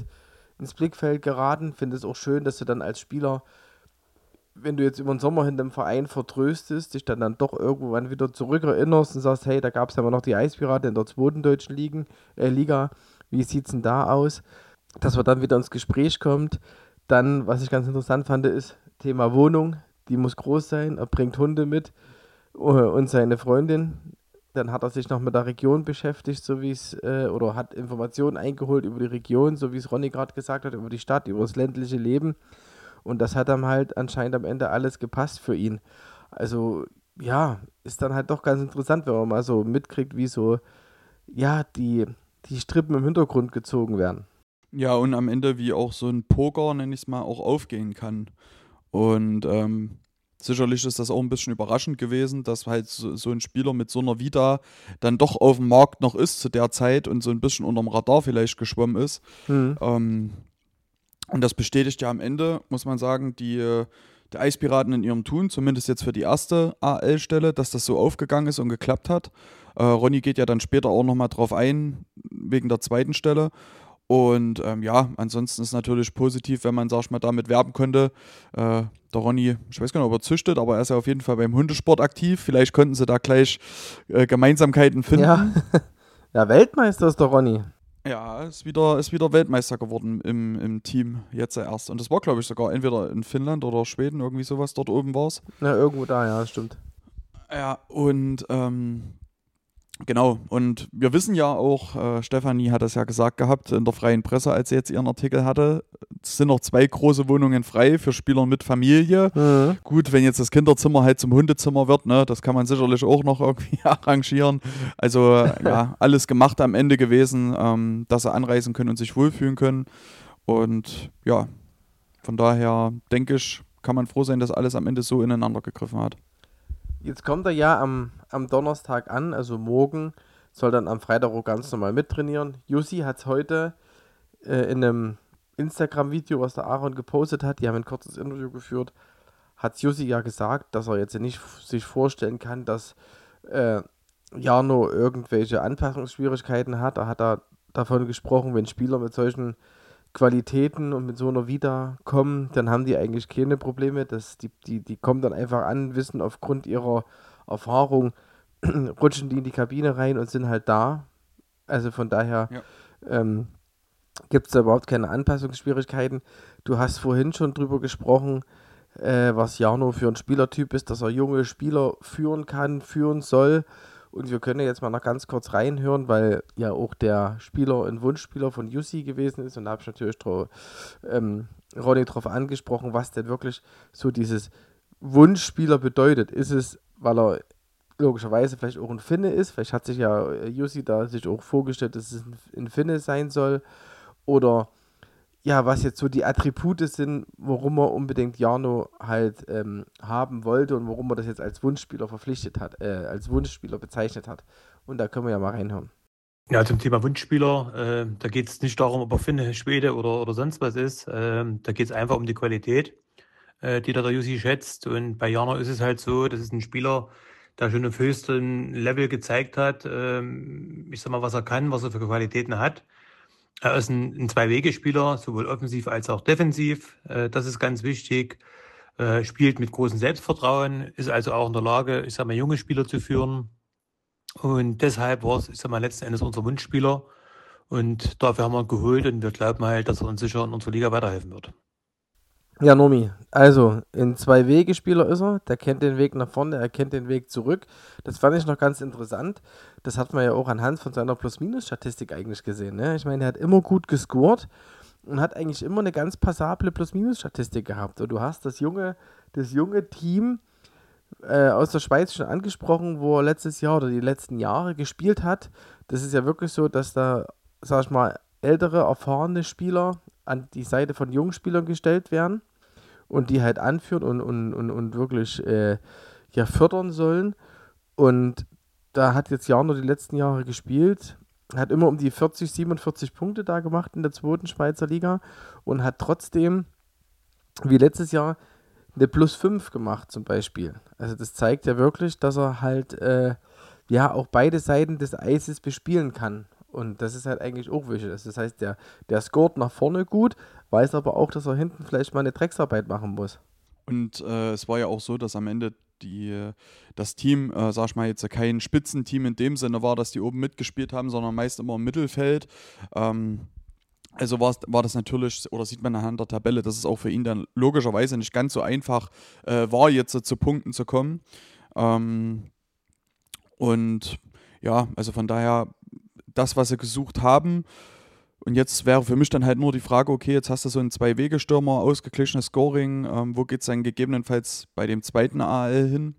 Speaker 2: geraten. Finde es auch schön, dass du dann als Spieler, wenn du jetzt über den Sommer hin dem Verein vertröstest, dich dann doch irgendwann wieder zurückerinnerst und sagst, hey, da gab es ja mal noch die Eispiraten in der zweiten deutschen Liga. Wie sieht es denn da aus? Dass man dann wieder ins Gespräch kommt. Dann, was ich ganz interessant fand, ist Thema Wohnung. Die muss groß sein. Er bringt Hunde mit und seine Freundin. Dann hat er sich noch mit der Region beschäftigt, so wie es, oder hat Informationen eingeholt über die Region, so wie es Ronny gerade gesagt hat, über die Stadt, über das ländliche Leben. Und das hat dann halt anscheinend am Ende alles gepasst für ihn. Also, ja, ist dann halt doch ganz interessant, wenn man mal so mitkriegt, wie so, ja, die Strippen im Hintergrund gezogen werden.
Speaker 3: Ja, und am Ende wie auch so ein Poker, nenne ich es mal, auch aufgehen kann. Und sicherlich ist das auch ein bisschen überraschend gewesen, dass halt so ein Spieler mit so einer Vita dann doch auf dem Markt noch ist zu der Zeit und so ein bisschen unterm Radar vielleicht geschwommen ist. Und das bestätigt ja am Ende, muss man sagen, die Eispiraten in ihrem Tun, zumindest jetzt für die erste AL-Stelle, dass das so aufgegangen ist und geklappt hat. Ronny geht ja dann später auch nochmal drauf ein, wegen der zweiten Stelle. Und ansonsten ist es natürlich positiv, wenn man, sag ich mal, damit werben könnte. Der Ronny, ich weiß gar nicht, ob er züchtet, aber er ist ja auf jeden Fall beim Hundesport aktiv. Vielleicht könnten sie da gleich Gemeinsamkeiten finden.
Speaker 2: Ja. Ja, Weltmeister ist der Ronny.
Speaker 3: Ja, ist wieder Weltmeister geworden im Team jetzt erst. Und das war, glaube ich, sogar entweder in Finnland oder Schweden, irgendwie sowas dort oben war es.
Speaker 2: Ja, irgendwo da, ja, das stimmt.
Speaker 3: Ja, und genau, und wir wissen ja auch, Stefanie hat das ja gesagt gehabt in der freien Presse, als sie jetzt ihren Artikel hatte, es sind noch 2 große Wohnungen frei für Spieler mit Familie. Mhm. Gut, wenn jetzt das Kinderzimmer halt zum Hundezimmer wird, ne, das kann man sicherlich auch noch irgendwie arrangieren. Also ja, alles gemacht am Ende gewesen, dass sie anreisen können und sich wohlfühlen können. Und ja, von daher denke ich, kann man froh sein, dass alles am Ende so ineinander gegriffen hat.
Speaker 2: Jetzt kommt er ja am Donnerstag an, also morgen, soll dann am Freitag auch ganz normal mittrainieren. Jussi hat es heute in einem Instagram-Video, was der Aaron gepostet hat, die haben ein kurzes Interview geführt, hat Jussi ja gesagt, dass er jetzt nicht sich vorstellen kann, dass Jarno irgendwelche Anpassungsschwierigkeiten hat. Da hat er davon gesprochen, wenn Spieler mit solchen Qualitäten und mit so einer Vita kommen, dann haben die eigentlich keine Probleme. Die kommen dann einfach an, wissen aufgrund ihrer Erfahrung, rutschen die in die Kabine rein und sind halt da. Also von daher gibt es da überhaupt keine Anpassungsschwierigkeiten. Du hast vorhin schon drüber gesprochen, was Jarno für ein Spielertyp ist, dass er junge Spieler führen kann, führen soll. Und wir können jetzt mal noch ganz kurz reinhören, weil ja auch der Spieler ein Wunschspieler von Jussi gewesen ist. Und da habe ich natürlich Ronny darauf angesprochen, was denn wirklich so dieses Wunschspieler bedeutet. Ist es, weil er logischerweise vielleicht auch ein Finne ist? Vielleicht hat sich ja Jussi da sich auch vorgestellt, dass es ein Finne sein soll. Oder ja, was jetzt so die Attribute sind, warum er unbedingt Jarno halt haben wollte und warum er das jetzt als Wunschspieler verpflichtet hat, als Wunschspieler bezeichnet hat. Und da können wir ja mal reinhören.
Speaker 4: Ja, zum Thema Wunschspieler, da geht es nicht darum, ob er Finne, Schwede oder sonst was ist. Da geht es einfach um die Qualität, die da der Jussi schätzt. Und bei Jarno ist es halt so, das ist ein Spieler, der schon auf höchstem Level gezeigt hat, ich sag mal, was er kann, was er für Qualitäten hat. Er ist ein Zwei-Wege-Spieler, sowohl offensiv als auch defensiv. Das ist ganz wichtig. Spielt mit großem Selbstvertrauen, ist also auch in der Lage, ich sag mal, junge Spieler zu führen. Und deshalb war es, ich sag mal, letzten Endes unser Wunschspieler. Und dafür haben wir ihn geholt und wir glauben halt, dass er uns sicher in unserer Liga weiterhelfen wird.
Speaker 2: Ja, Nomi, also ein Zwei-Wege-Spieler ist er, der kennt den Weg nach vorne, er kennt den Weg zurück. Das fand ich noch ganz interessant. Das hat man ja auch anhand von seiner Plus-Minus-Statistik eigentlich gesehen. Ne? Ich meine, er hat immer gut gescored und hat eigentlich immer eine ganz passable Plus-Minus-Statistik gehabt. Und du hast das junge Team aus der Schweiz schon angesprochen, wo er letztes Jahr oder die letzten Jahre gespielt hat. Das ist ja wirklich so, dass da, sag ich mal, ältere, erfahrene Spieler an die Seite von jungen Spielern gestellt werden und die halt anführen und wirklich fördern sollen. Und da hat jetzt Jarno die letzten Jahre gespielt, hat immer um die 40, 47 Punkte da gemacht in der zweiten Schweizer Liga und hat trotzdem, wie letztes Jahr, eine Plus 5 gemacht zum Beispiel. Also das zeigt ja wirklich, dass er halt auch beide Seiten des Eises bespielen kann. Und das ist halt eigentlich auch wichtig. Das heißt, der scoret nach vorne gut, weiß aber auch, dass er hinten vielleicht mal eine Drecksarbeit machen muss.
Speaker 3: Und es war ja auch so, dass am Ende das Team, sag ich mal, jetzt kein Spitzenteam in dem Sinne war, dass die oben mitgespielt haben, sondern meist immer im Mittelfeld. Also war das natürlich, oder sieht man anhand der Tabelle, dass es auch für ihn dann logischerweise nicht ganz so einfach war, jetzt zu Punkten zu kommen. Und ja, also von daher das, was sie gesucht haben. Und jetzt wäre für mich dann halt nur die Frage, okay, jetzt hast du so einen Zwei-Wege-Stürmer, ausgeglichenes Scoring, wo geht es dann gegebenenfalls bei dem zweiten AL hin?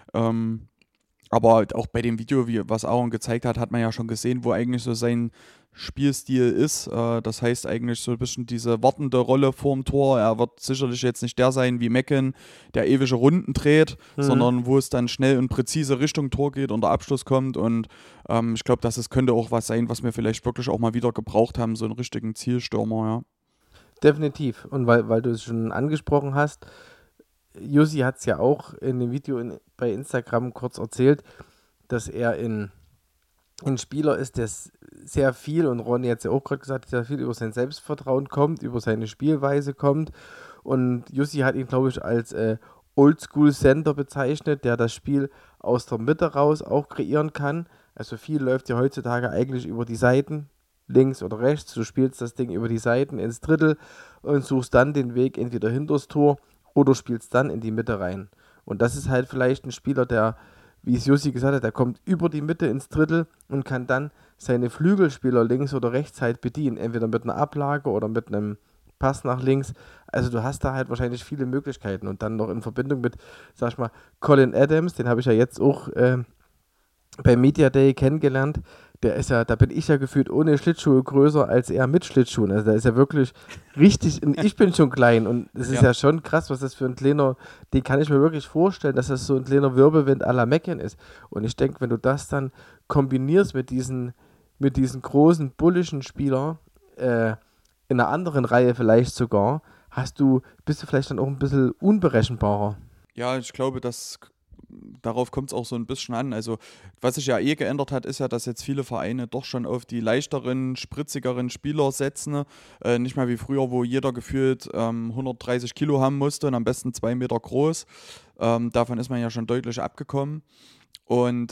Speaker 3: Aber auch bei dem Video, was Aaron gezeigt hat, hat man ja schon gesehen, wo eigentlich so sein Spielstil ist. Das heißt eigentlich so ein bisschen diese wartende Rolle vorm Tor. Er wird sicherlich jetzt nicht der sein wie Mecken, der ewige Runden dreht, sondern wo es dann schnell und präzise Richtung Tor geht und der Abschluss kommt. Und ich glaube, das könnte auch was sein, was wir vielleicht wirklich auch mal wieder gebraucht haben, so einen richtigen Zielstürmer, ja.
Speaker 2: Definitiv. Und weil du es schon angesprochen hast, Jussi hat es ja auch in dem Video bei Instagram kurz erzählt, dass er ein Spieler ist, der sehr viel, und Ronny hat es ja auch gerade gesagt, sehr viel über sein Selbstvertrauen kommt, über seine Spielweise kommt. Und Jussi hat ihn, glaube ich, als Oldschool-Center bezeichnet, der das Spiel aus der Mitte raus auch kreieren kann. Also viel läuft ja heutzutage eigentlich über die Seiten, links oder rechts. Du spielst das Ding über die Seiten ins Drittel und suchst dann den Weg entweder hinters Tor oder spielst dann in die Mitte rein. Und das ist halt vielleicht ein Spieler, der, wie es Jussi gesagt hat, der kommt über die Mitte ins Drittel und kann dann seine Flügelspieler links oder rechts halt bedienen. Entweder mit einer Ablage oder mit einem Pass nach links. Also du hast da halt wahrscheinlich viele Möglichkeiten. Und dann noch in Verbindung mit, sag ich mal, Colin Adams, den habe ich ja jetzt auch beim Media Day kennengelernt. der ist ja, da bin ich ja gefühlt ohne Schlittschuhe größer als er mit Schlittschuhen. Also da ist ja wirklich richtig, und ich bin schon klein und es ist ja schon krass, was das für ein kleiner, den kann ich mir wirklich vorstellen, dass das so ein kleiner Wirbelwind à la Mecken ist. Und ich denke, wenn du das dann kombinierst mit diesen großen, bullischen Spielern, in einer anderen Reihe vielleicht sogar, bist du vielleicht dann auch ein bisschen unberechenbarer.
Speaker 3: Ja, ich glaube, darauf kommt es auch so ein bisschen an. Also, was sich ja geändert hat, ist ja, dass jetzt viele Vereine doch schon auf die leichteren, spritzigeren Spieler setzen. Nicht mehr wie früher, wo jeder gefühlt 130 Kilo haben musste und am besten 2 Meter groß. Davon ist man ja schon deutlich abgekommen. Und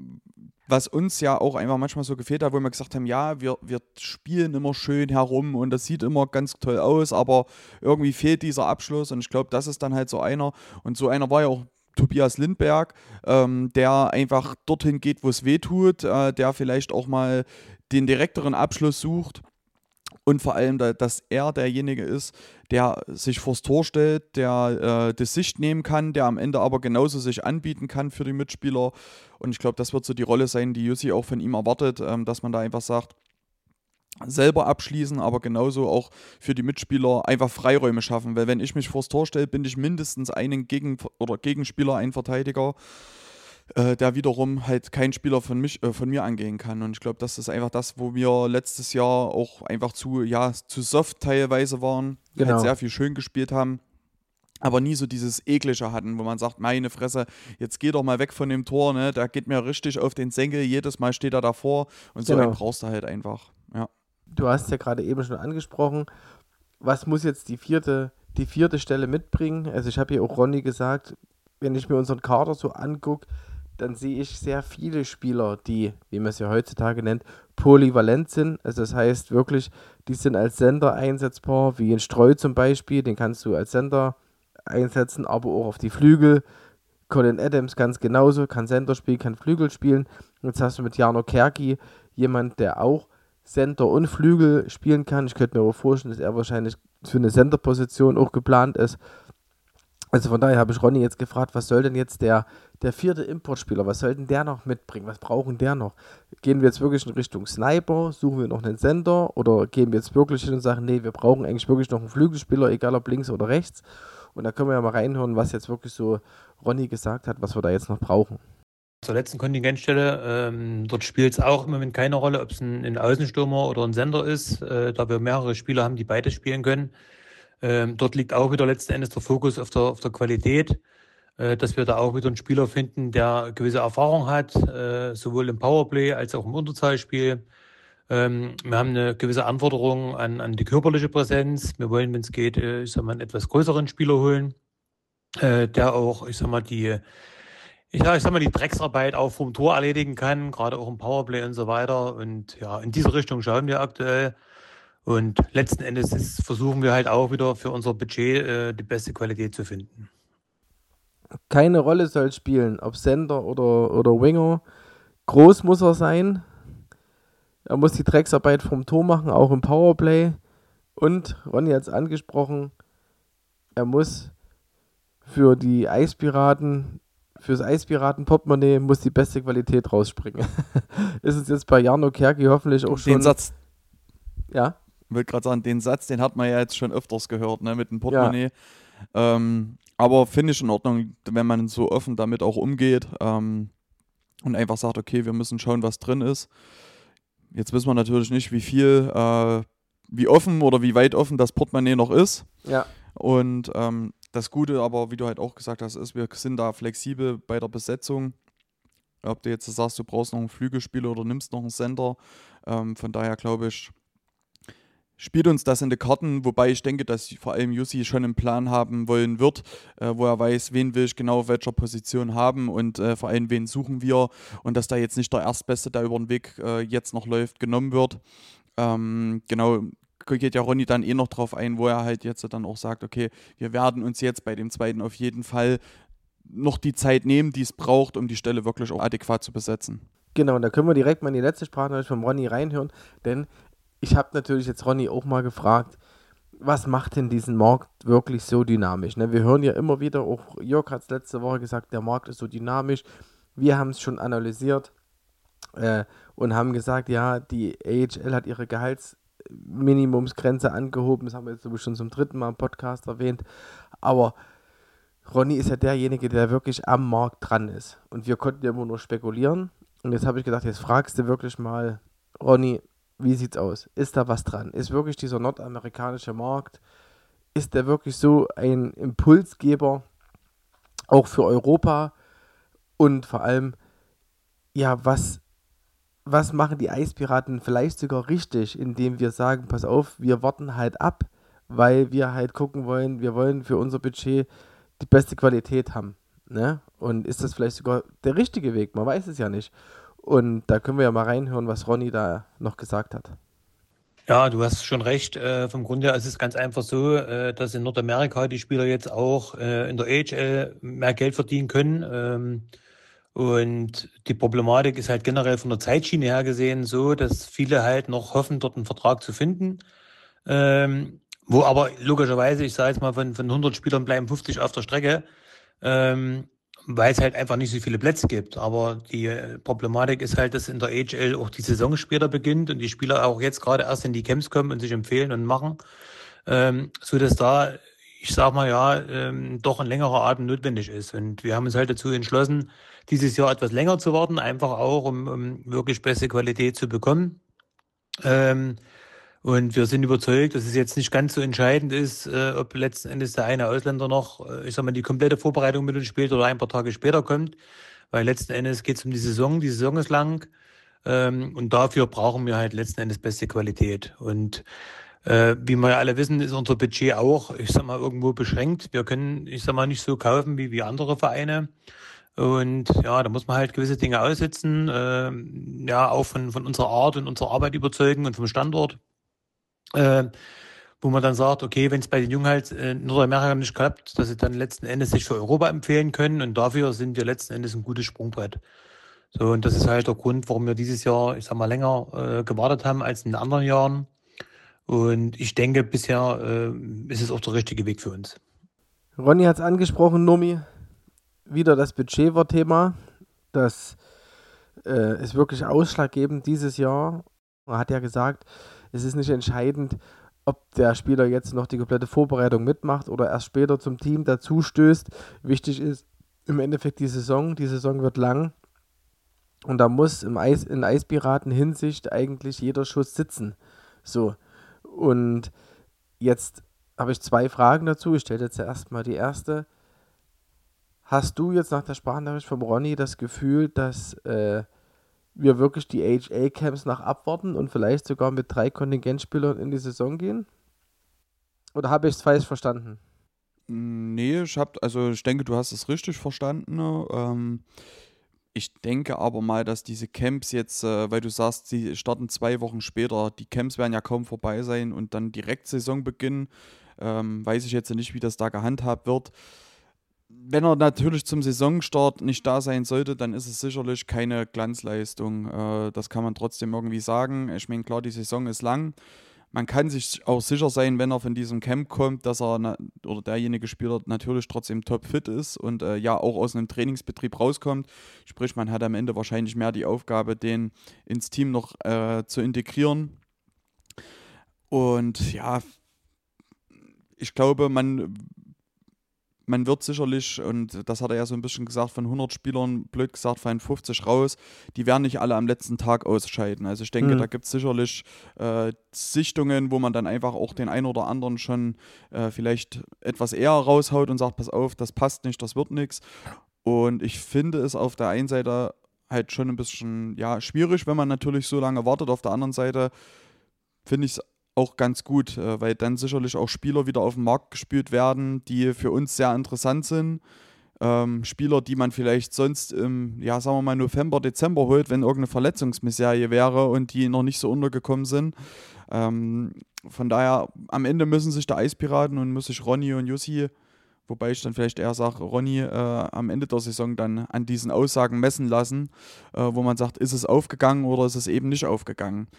Speaker 3: was uns ja auch einfach manchmal so gefehlt hat, wo wir gesagt haben, ja, wir spielen immer schön herum und das sieht immer ganz toll aus, aber irgendwie fehlt dieser Abschluss und ich glaube, das ist dann halt so einer. Und so einer war ja auch Tobias Lindberg, der einfach dorthin geht, wo es weh tut, der vielleicht auch mal den direkteren Abschluss sucht. Und vor allem, dass er derjenige ist, der sich vors Tor stellt, der die Sicht nehmen kann, der am Ende aber genauso sich anbieten kann für die Mitspieler. Und ich glaube, das wird so die Rolle sein, die Jussi auch von ihm erwartet, dass man da einfach sagt, selber abschließen, aber genauso auch für die Mitspieler einfach Freiräume schaffen. Weil wenn ich mich vors Tor stelle, bin ich mindestens einen Gegenspieler, ein Verteidiger, der wiederum halt kein Spieler von mir angehen kann. Und ich glaube, das ist einfach das, wo wir letztes Jahr auch einfach zu soft teilweise waren,
Speaker 2: Genau.
Speaker 3: halt sehr viel schön gespielt haben, aber nie so dieses Eklige hatten, wo man sagt, meine Fresse, jetzt geh doch mal weg von dem Tor, ne? Der geht mir richtig auf den Senkel, jedes Mal steht er davor und so einen brauchst du halt einfach. Ja.
Speaker 2: Du hast es ja gerade eben schon angesprochen, was muss jetzt die vierte Stelle mitbringen? Also ich habe hier auch Ronny gesagt, wenn ich mir unseren Kader so angucke, dann sehe ich sehr viele Spieler, die, wie man es ja heutzutage nennt, polyvalent sind. Also das heißt wirklich, die sind als Sender einsetzbar, wie in Streu zum Beispiel, den kannst du als Sender einsetzen, aber auch auf die Flügel. Colin Adams ganz genauso, kann Sender spielen, kann Flügel spielen. Jetzt hast du mit Jarno Kärki jemand, der auch Center und Flügel spielen kann. Ich könnte mir aber vorstellen, dass er wahrscheinlich für eine Center-Position auch geplant ist. Also von daher habe ich Ronny jetzt gefragt, was soll denn jetzt der vierte Importspieler, was soll denn der noch mitbringen? Was brauchen der noch? Gehen wir jetzt wirklich in Richtung Sniper? Suchen wir noch einen Sender? Oder gehen wir jetzt wirklich hin und sagen, nee, wir brauchen eigentlich wirklich noch einen Flügelspieler, egal ob links oder rechts? Und da können wir ja mal reinhören, was jetzt wirklich so Ronny gesagt hat, was wir da jetzt noch brauchen.
Speaker 4: Zur letzten Kontingentstelle, dort spielt es auch im Moment keine Rolle, ob es ein Außenstürmer oder ein Sender ist, da wir mehrere Spieler haben, die beides spielen können. Dort liegt auch wieder letzten Endes der Fokus auf der Qualität, dass wir da auch wieder einen Spieler finden, der gewisse Erfahrung hat, sowohl im Powerplay als auch im Unterzahlspiel. Wir haben eine gewisse Anforderung an die körperliche Präsenz. Wir wollen, wenn es geht, einen etwas größeren Spieler holen, der auch, die Drecksarbeit auch vom Tor erledigen kann, gerade auch im Powerplay und so weiter. Und ja, in diese Richtung schauen wir aktuell. Und letzten Endes versuchen wir halt auch wieder für unser Budget die beste Qualität zu finden.
Speaker 2: Keine Rolle soll spielen, ob Sender oder Winger. Groß muss er sein. Er muss die Drecksarbeit vom Tor machen, auch im Powerplay. Und, Ronny hat es angesprochen, er muss fürs Eispiraten-Portemonnaie muss die beste Qualität rausspringen. Ist es jetzt bei Jarno Kärki hoffentlich auch schon...
Speaker 3: Den Satz...
Speaker 2: Ja?
Speaker 3: Ich wollte gerade sagen, den Satz, den hat man ja jetzt schon öfters gehört, ne, mit dem Portemonnaie. Ja. Aber finde ich in Ordnung, wenn man so offen damit auch umgeht und einfach sagt, okay, wir müssen schauen, was drin ist. Jetzt wissen wir natürlich nicht, wie offen oder wie weit offen das Portemonnaie noch ist.
Speaker 2: Ja.
Speaker 3: Und das Gute aber, wie du halt auch gesagt hast, ist, wir sind da flexibel bei der Besetzung. Ob du jetzt sagst, du brauchst noch einen Flügelspieler oder nimmst noch einen Sender. Von daher glaube ich, spielt uns das in die Karten, wobei ich denke, dass vor allem Jussi schon einen Plan haben wollen wird, wo er weiß, wen will ich genau auf welcher Position haben und vor allem wen suchen wir und dass da jetzt nicht der Erstbeste, der über den Weg jetzt noch läuft, genommen wird. Genau, geht ja Ronny dann noch drauf ein, wo er halt jetzt dann auch sagt, okay, wir werden uns jetzt bei dem zweiten auf jeden Fall noch die Zeit nehmen, die es braucht, um die Stelle wirklich auch adäquat zu besetzen.
Speaker 2: Genau, und da können wir direkt mal in die letzte Sprachnachricht von Ronny reinhören, denn ich habe natürlich jetzt Ronny auch mal gefragt, was macht denn diesen Markt wirklich so dynamisch? Ne? Wir hören ja immer wieder, auch Jörg hat es letzte Woche gesagt, der Markt ist so dynamisch. Wir haben es schon analysiert. und haben gesagt, ja, die AHL hat ihre Gehaltsminimumsgrenze angehoben. Das haben wir jetzt schon zum 3. Mal im Podcast erwähnt. Aber Ronny ist ja derjenige, der wirklich am Markt dran ist. Und wir konnten ja immer nur spekulieren. Und jetzt habe ich gedacht, jetzt fragst du wirklich mal, Ronny, wie sieht's aus? Ist da was dran? Ist wirklich dieser nordamerikanische Markt, ist der wirklich so ein Impulsgeber, auch für Europa? Und vor allem, ja, was machen die Eispiraten vielleicht sogar richtig, indem wir sagen, pass auf, wir warten halt ab, weil wir halt gucken wollen, wir wollen für unser Budget die beste Qualität haben. Ne? Und ist das vielleicht sogar der richtige Weg? Man weiß es ja nicht. Und da können wir ja mal reinhören, was Ronny da noch gesagt hat.
Speaker 4: Ja, du hast schon recht. Vom Grunde her ist es ganz einfach so, dass in Nordamerika die Spieler jetzt auch in der AHL mehr Geld verdienen können. Und die Problematik ist halt generell von der Zeitschiene her gesehen so, dass viele halt noch hoffen, dort einen Vertrag zu finden. Wo aber logischerweise, ich sage jetzt mal, von 100 Spielern bleiben 50 auf der Strecke, weil es halt einfach nicht so viele Plätze gibt. Aber die Problematik ist halt, dass in der AHL auch die Saison später beginnt und die Spieler auch jetzt gerade erst in die Camps kommen und sich empfehlen und machen, so dass da, ich sag mal ja, doch ein längerer Atem notwendig ist. Und wir haben uns halt dazu entschlossen, dieses Jahr etwas länger zu warten, einfach auch, um wirklich beste Qualität zu bekommen. Und wir sind überzeugt, dass es jetzt nicht ganz so entscheidend ist, ob letzten Endes der eine Ausländer noch, ich sag mal, die komplette Vorbereitung mit uns spielt oder ein paar Tage später kommt. Weil letzten Endes geht es um die Saison ist lang. Und dafür brauchen wir halt letzten Endes beste Qualität. Und wie wir ja alle wissen, ist unser Budget auch, ich sag mal, irgendwo beschränkt. Wir können, ich sag mal, nicht so kaufen wie andere Vereine. Und ja, da muss man halt gewisse Dinge aussitzen, ja, auch von unserer Art und unserer Arbeit überzeugen und vom Standort. Wo man dann sagt, okay, wenn es bei den Jungen halt in Nordamerika nicht klappt, dass sie dann letzten Endes sich für Europa empfehlen können und dafür sind wir letzten Endes ein gutes Sprungbrett. So, und das ist halt der Grund, warum wir dieses Jahr, ich sag mal, länger gewartet haben als in den anderen Jahren. Und ich denke, bisher ist es auch der richtige Weg für uns.
Speaker 2: Ronny hat es angesprochen, Nomi. Wieder das Budget war Thema. Das ist wirklich ausschlaggebend dieses Jahr. Man hat ja gesagt, es ist nicht entscheidend, ob der Spieler jetzt noch die komplette Vorbereitung mitmacht oder erst später zum Team dazu stößt. Wichtig ist im Endeffekt die Saison. Die Saison wird lang. Und da muss in Eispiraten-Hinsicht eigentlich jeder Schuss sitzen. So. Und jetzt habe ich 2 Fragen dazu. Ich stelle jetzt erstmal die erste. Hast du jetzt nach der Sprachnachricht vom Ronny das Gefühl, dass wir wirklich die AHL-Camps nach abwarten und vielleicht sogar mit 3 Kontingentspielern in die Saison gehen? Oder habe ich es falsch verstanden?
Speaker 3: Nee, ich denke, du hast es richtig verstanden. Ich denke aber mal, dass diese Camps jetzt, weil du sagst, sie starten 2 Wochen später, die Camps werden ja kaum vorbei sein und dann direkt Saison beginnen. Weiß ich jetzt nicht, wie das da gehandhabt wird. Wenn er natürlich zum Saisonstart nicht da sein sollte, dann ist es sicherlich keine Glanzleistung. Das kann man trotzdem irgendwie sagen. Ich meine, klar, die Saison ist lang. Man kann sich auch sicher sein, wenn er von diesem Camp kommt, dass er oder derjenige Spieler natürlich trotzdem topfit ist und ja auch aus einem Trainingsbetrieb rauskommt. Sprich, man hat am Ende wahrscheinlich mehr die Aufgabe, den ins Team noch zu integrieren. Und ja, ich glaube, man wird sicherlich, und das hat er ja so ein bisschen gesagt, von 100 Spielern, blöd gesagt, fallen 50 raus. Die werden nicht alle am letzten Tag ausscheiden. Also ich denke, da gibt es sicherlich Sichtungen, wo man dann einfach auch den einen oder anderen schon vielleicht etwas eher raushaut und sagt, pass auf, das passt nicht, das wird nichts. Und ich finde es auf der einen Seite halt schon ein bisschen schwierig, wenn man natürlich so lange wartet. Auf der anderen Seite finde ich es auch ganz gut, weil dann sicherlich auch Spieler wieder auf den Markt gespielt werden, die für uns sehr interessant sind. Spieler, die man vielleicht sonst im, sagen wir mal, November, Dezember holt, wenn irgendeine Verletzungsmisere wäre und die noch nicht so untergekommen sind. Von daher, am Ende müssen sich der Eispiraten und muss sich Ronny und Jussi, wobei ich dann vielleicht eher sage, Ronny am Ende der Saison dann an diesen Aussagen messen lassen, wo man sagt, ist es aufgegangen oder ist es eben nicht aufgegangen.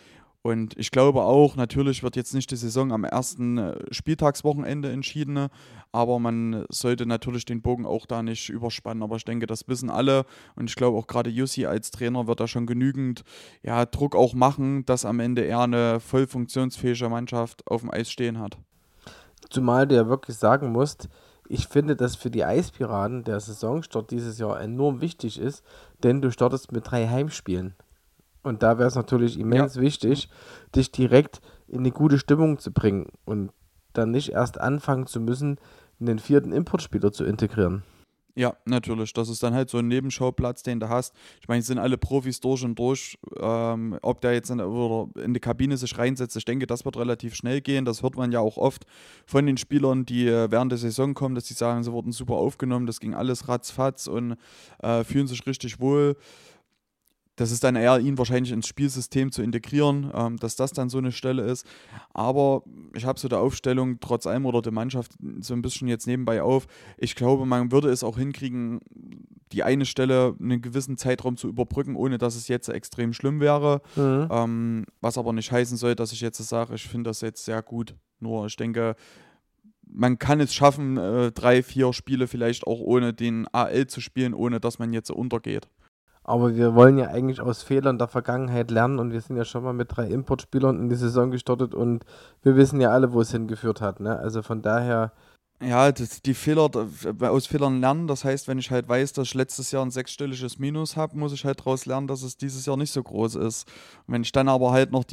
Speaker 3: Und ich glaube auch, natürlich wird jetzt nicht die Saison am ersten Spieltagswochenende entschieden, aber man sollte natürlich den Bogen auch da nicht überspannen. Aber ich denke, das wissen alle und ich glaube auch gerade Jussi als Trainer wird da schon genügend Druck auch machen, dass am Ende er eine voll funktionsfähige Mannschaft auf dem Eis stehen hat.
Speaker 2: Zumal du ja wirklich sagen musst, ich finde, dass für die Eispiraten der Saisonstart dieses Jahr enorm wichtig ist, denn du startest mit 3 Heimspielen. Und da wäre es natürlich immens wichtig, dich direkt in eine gute Stimmung zu bringen und dann nicht erst anfangen zu müssen, einen 4. Importspieler zu integrieren.
Speaker 3: Ja, natürlich. Das ist dann halt so ein Nebenschauplatz, den du hast. Ich meine, es sind alle Profis durch und durch. Ob der jetzt in die Kabine sich reinsetzt, ich denke, das wird relativ schnell gehen. Das hört man ja auch oft von den Spielern, die während der Saison kommen, dass sie sagen, sie wurden super aufgenommen, das ging alles ratzfatz und fühlen sich richtig wohl. Das ist dann eher, ihn wahrscheinlich ins Spielsystem zu integrieren, dass das dann so eine Stelle ist. Aber ich habe so der Aufstellung trotz allem oder der Mannschaft so ein bisschen jetzt nebenbei auf. Ich glaube, man würde es auch hinkriegen, die eine Stelle einen gewissen Zeitraum zu überbrücken, ohne dass es jetzt extrem schlimm wäre. Was aber nicht heißen soll, dass ich jetzt sage, ich finde das jetzt sehr gut. Nur ich denke, man kann es schaffen, 3, 4 Spiele vielleicht auch ohne den AL zu spielen, ohne dass man jetzt untergeht.
Speaker 2: Aber wir wollen ja eigentlich aus Fehlern der Vergangenheit lernen und wir sind ja schon mal mit 3 Importspielern in die Saison gestartet und wir wissen ja alle, wo es hingeführt hat. Ne? Also von daher.
Speaker 3: Ja, die Fehler, aus Fehlern lernen, das heißt, wenn ich halt weiß, dass ich letztes Jahr ein 6-stelliges Minus habe, muss ich halt daraus lernen, dass es dieses Jahr nicht so groß ist. Und wenn ich dann aber halt noch die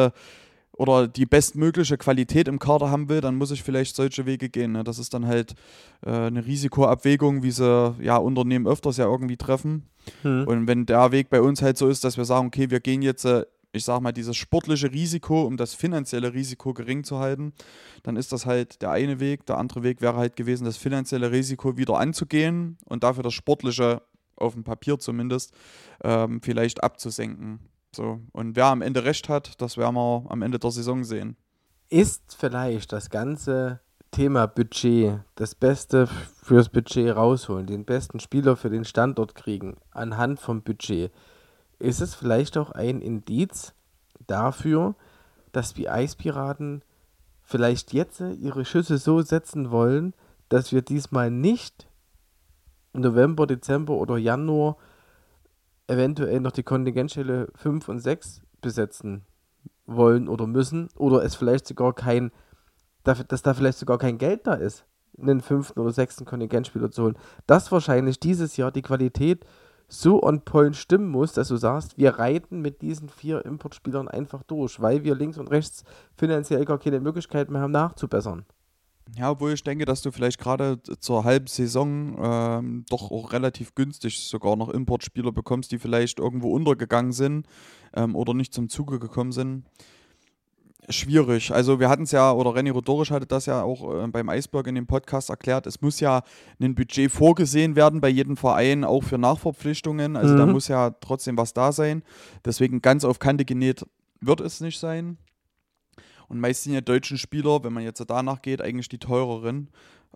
Speaker 3: bestmögliche Qualität im Kader haben will, dann muss ich vielleicht solche Wege gehen. Ne? Das ist dann halt eine Risikoabwägung, wie sie Unternehmen öfters irgendwie treffen. Und wenn der Weg bei uns halt so ist, dass wir sagen, okay, wir gehen jetzt, ich sag mal, dieses sportliche Risiko, um das finanzielle Risiko gering zu halten, dann ist das halt der eine Weg. Der andere Weg wäre halt gewesen, das finanzielle Risiko wieder anzugehen und dafür das sportliche, auf dem Papier zumindest, vielleicht abzusenken. So. Und wer am Ende recht hat, das werden wir am Ende der Saison sehen.
Speaker 2: Ist vielleicht das ganze Thema Budget, das Beste fürs Budget rausholen, den besten Spieler für den Standort kriegen, anhand vom Budget, ist es vielleicht auch ein Indiz dafür, dass die Eispiraten vielleicht jetzt ihre Schüsse so setzen wollen, dass wir diesmal nicht November, Dezember oder Januar eventuell noch die Kontingentstelle 5 und 6 besetzen wollen oder müssen oder es vielleicht sogar dass da vielleicht sogar kein Geld da ist, einen 5. oder 6. Kontingentspieler zu holen. Dass wahrscheinlich dieses Jahr die Qualität so on point stimmen muss, dass du sagst, wir reiten mit diesen 4 Importspielern einfach durch, weil wir links und rechts finanziell gar keine Möglichkeit mehr haben nachzubessern.
Speaker 3: Ja, obwohl ich denke, dass du vielleicht gerade zur halben Saison doch auch relativ günstig sogar noch Importspieler bekommst, die vielleicht irgendwo untergegangen sind oder nicht zum Zuge gekommen sind. Schwierig. Also wir hatten es ja, oder René Rodorisch hatte das ja auch beim Eisberg in dem Podcast erklärt, es muss ja ein Budget vorgesehen werden bei jedem Verein, auch für Nachverpflichtungen. Also da muss ja trotzdem was da sein. Deswegen ganz auf Kante genäht wird es nicht sein. Und meist sind ja deutschen Spieler, wenn man jetzt danach geht, eigentlich die teureren.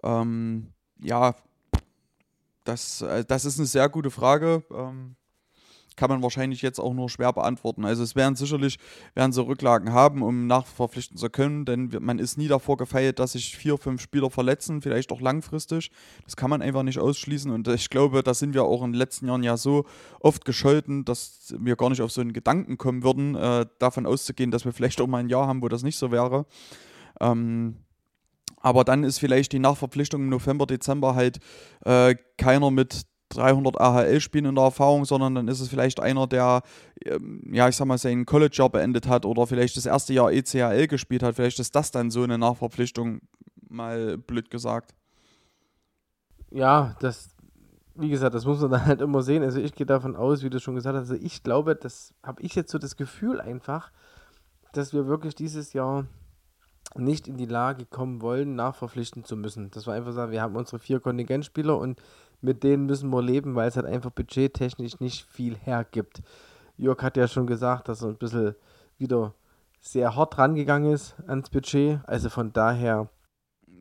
Speaker 3: Das ist eine sehr gute Frage. Kann man wahrscheinlich jetzt auch nur schwer beantworten. Also es werden sie Rücklagen haben, um nachverpflichten zu können, denn man ist nie davor gefeit, dass sich 4, 5 Spieler verletzen, vielleicht auch langfristig. Das kann man einfach nicht ausschließen und ich glaube, da sind wir auch in den letzten Jahren ja so oft gescholten, dass wir gar nicht auf so einen Gedanken kommen würden, davon auszugehen, dass wir vielleicht auch mal ein Jahr haben, wo das nicht so wäre. Aber dann ist vielleicht die Nachverpflichtung im November, Dezember halt keiner mit 300 AHL-Spielen in der Erfahrung, sondern dann ist es vielleicht einer, der, seinen College-Jahr beendet hat oder vielleicht das erste Jahr ECHL gespielt hat. Vielleicht ist das dann so eine Nachverpflichtung, mal blöd gesagt.
Speaker 2: Ja, wie gesagt, das muss man dann halt immer sehen. Also ich gehe davon aus, wie du schon gesagt hast, also ich glaube, das habe ich jetzt so das Gefühl einfach, dass wir wirklich dieses Jahr nicht in die Lage kommen wollen, nachverpflichten zu müssen. Dass wir einfach sagen, wir haben unsere 4 Kontingentspieler und mit denen müssen wir leben, weil es halt einfach budgettechnisch nicht viel hergibt. Jörg hat ja schon gesagt, dass er ein bisschen wieder sehr hart rangegangen ist ans Budget. Also von daher.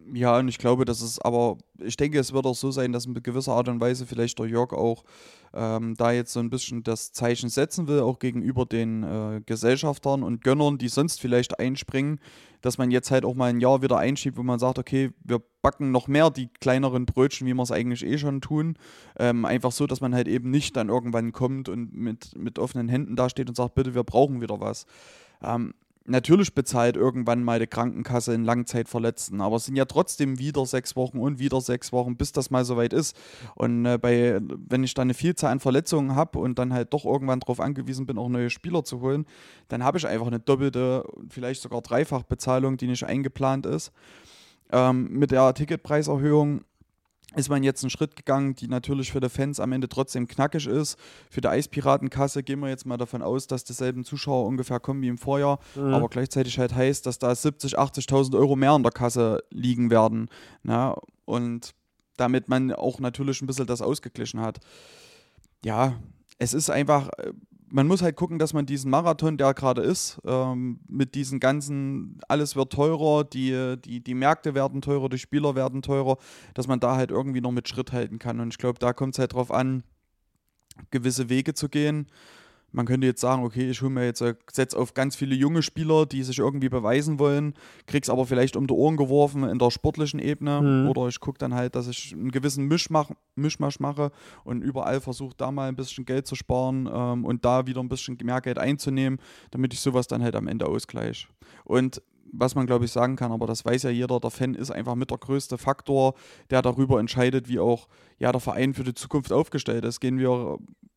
Speaker 3: Ja, und ich glaube, ich denke, es wird auch so sein, dass in gewisser Art und Weise vielleicht der Jörg auch da jetzt so ein bisschen das Zeichen setzen will, auch gegenüber den Gesellschaftern und Gönnern, die sonst vielleicht einspringen, dass man jetzt halt auch mal ein Jahr wieder einschiebt, wo man sagt, okay, wir backen noch mehr die kleineren Brötchen, wie wir es eigentlich eh schon tun. Einfach so, dass man halt eben nicht dann irgendwann kommt und mit offenen Händen dasteht und sagt, bitte, wir brauchen wieder was. Natürlich bezahlt irgendwann mal die Krankenkasse einen Langzeitverletzten, aber es sind ja trotzdem wieder 6 Wochen und wieder 6 Wochen, bis das mal soweit ist. Und wenn ich dann eine Vielzahl an Verletzungen habe und dann halt doch irgendwann darauf angewiesen bin, auch neue Spieler zu holen, dann habe ich einfach eine doppelte, vielleicht sogar Dreifachbezahlung, die nicht eingeplant ist. Mit der Ticketpreiserhöhung ist man jetzt einen Schritt gegangen, die natürlich für die Fans am Ende trotzdem knackig ist. Für die Eispiratenkasse gehen wir jetzt mal davon aus, dass dieselben Zuschauer ungefähr kommen wie im Vorjahr, aber gleichzeitig halt heißt, dass da 70.000, 80.000 Euro mehr in der Kasse liegen werden. Na? Und damit man auch natürlich ein bisschen das ausgeglichen hat. Ja, es ist einfach, man muss halt gucken, dass man diesen Marathon, der gerade ist, mit diesen ganzen, alles wird teurer, die Märkte werden teurer, die Spieler werden teurer, dass man da halt irgendwie noch mit Schritt halten kann. Und ich glaube, da kommt es halt drauf an, gewisse Wege zu gehen. Man könnte jetzt sagen, okay, ich hole mir jetzt, setze auf ganz viele junge Spieler, die sich irgendwie beweisen wollen, krieg's aber vielleicht um die Ohren geworfen in der sportlichen Ebene, oder ich gucke dann halt, dass ich einen gewissen Mischmasch mache und überall versuche, da mal ein bisschen Geld zu sparen und da wieder ein bisschen mehr Geld einzunehmen, damit ich sowas dann halt am Ende ausgleiche. Und was man, glaube ich, sagen kann, aber das weiß ja jeder, der Fan ist einfach mit der größte Faktor, der darüber entscheidet, wie auch der Verein für die Zukunft aufgestellt ist. Gehen wir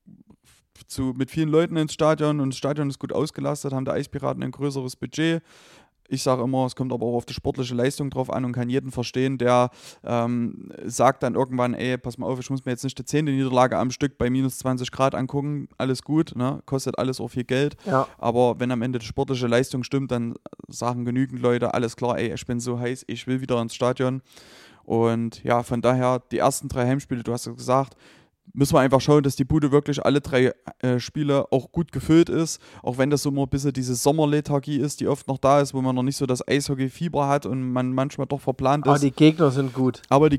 Speaker 3: mit vielen Leuten ins Stadion und das Stadion ist gut ausgelastet, haben die Eispiraten ein größeres Budget. Ich sage immer, es kommt aber auch auf die sportliche Leistung drauf an und kann jeden verstehen, der sagt dann irgendwann, ey, pass mal auf, ich muss mir jetzt nicht die 10. Niederlage am Stück bei minus 20 Grad angucken, alles gut, ne? Kostet alles auch viel Geld, aber wenn am Ende die sportliche Leistung stimmt, dann sagen genügend Leute, alles klar, ey, ich bin so heiß, ich will wieder ins Stadion. Und ja, von daher, die ersten 3 Heimspiele, du hast ja gesagt, müssen wir einfach schauen, dass die Bude wirklich alle 3 Spiele auch gut gefüllt ist, auch wenn das so immer ein bisschen diese Sommerlethargie ist, die oft noch da ist, wo man noch nicht so das Eishockey-Fieber hat und man manchmal doch verplant ist.
Speaker 2: Aber die Gegner sind gut.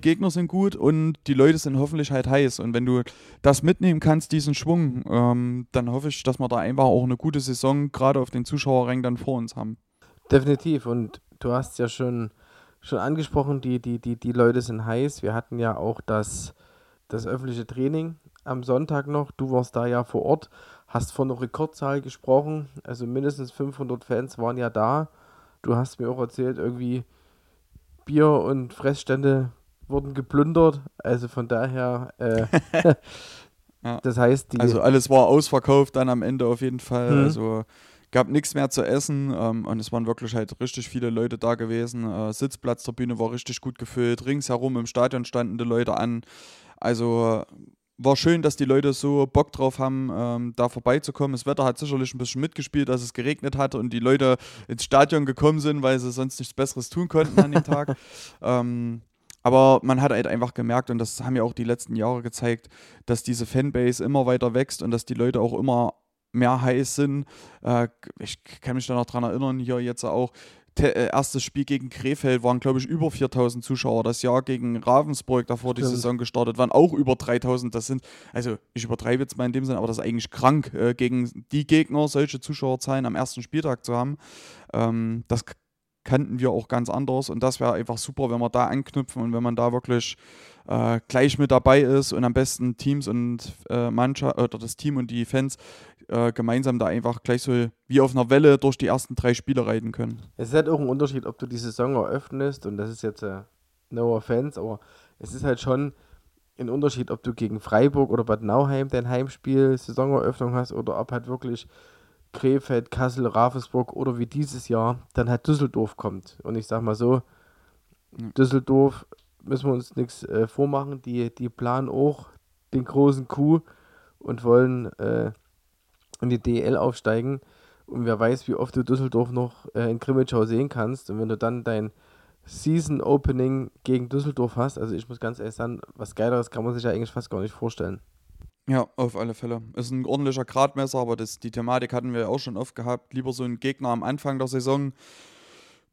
Speaker 3: Und die Leute sind hoffentlich halt heiß. Und wenn du das mitnehmen kannst, diesen Schwung, dann hoffe ich, dass wir da einfach auch eine gute Saison gerade auf den Zuschauerrängen dann vor uns haben.
Speaker 2: Definitiv. Und du hast ja schon angesprochen, die Leute sind heiß. Wir hatten ja auch das öffentliche Training am Sonntag noch. Du warst da ja vor Ort, hast von einer Rekordzahl gesprochen. Also mindestens 500 Fans waren ja da. Du hast mir auch erzählt, irgendwie Bier- und Fressstände wurden geplündert. Also von daher,
Speaker 3: Ja.
Speaker 2: das heißt,
Speaker 3: also alles war ausverkauft dann am Ende auf jeden Fall.
Speaker 2: Mhm.
Speaker 3: Also gab nichts mehr zu essen und es waren wirklich halt richtig viele Leute da gewesen. Sitzplatztribüne war richtig gut gefüllt. Ringsherum im Stadion standen die Leute an. Also war schön, dass die Leute so Bock drauf haben, da vorbeizukommen. Das Wetter hat sicherlich ein bisschen mitgespielt, dass es geregnet hat und die Leute ins Stadion gekommen sind, weil sie sonst nichts Besseres tun konnten an dem Tag. Aber man hat halt einfach gemerkt, und das haben ja auch die letzten Jahre gezeigt, dass diese Fanbase immer weiter wächst und dass die Leute auch immer mehr heiß sind. Ich kann mich da noch dran erinnern, hier jetzt auch, erstes Spiel gegen Krefeld waren, glaube ich, über 4.000 Zuschauer. Das Jahr gegen Ravensburg, davor die Saison gestartet, waren auch über 3.000. Das sind, also ich übertreibe jetzt mal in dem Sinne, aber das ist eigentlich krank, gegen die Gegner solche Zuschauerzahlen am ersten Spieltag zu haben. Das kannten wir auch ganz anders und das wäre einfach super, wenn wir da anknüpfen und wenn man da wirklich gleich mit dabei ist und am besten Teams und Mannschaft oder das Team und die Fans gemeinsam da einfach gleich so wie auf einer Welle durch die ersten 3 Spiele reiten können.
Speaker 2: Es ist halt auch ein Unterschied, ob du die Saison eröffnest, und das ist jetzt no offense, aber es ist halt schon ein Unterschied, ob du gegen Freiburg oder Bad Nauheim dein Heimspiel, Saisoneröffnung hast, oder ob halt wirklich Krefeld, Kassel, Ravensburg oder wie dieses Jahr dann halt Düsseldorf kommt. Und ich sag mal so, Düsseldorf, müssen wir uns nichts vormachen, die planen auch den großen Coup und wollen in die DEL aufsteigen. Und wer weiß, wie oft du Düsseldorf noch in Grimmitschau sehen kannst. Und wenn du dann dein Season Opening gegen Düsseldorf hast, also ich muss ganz ehrlich sagen, was Geileres kann man sich ja eigentlich fast gar nicht vorstellen.
Speaker 3: Ja, auf alle Fälle. Ist ein ordentlicher Gradmesser, aber die Thematik hatten wir ja auch schon oft gehabt. Lieber so einen Gegner am Anfang der Saison,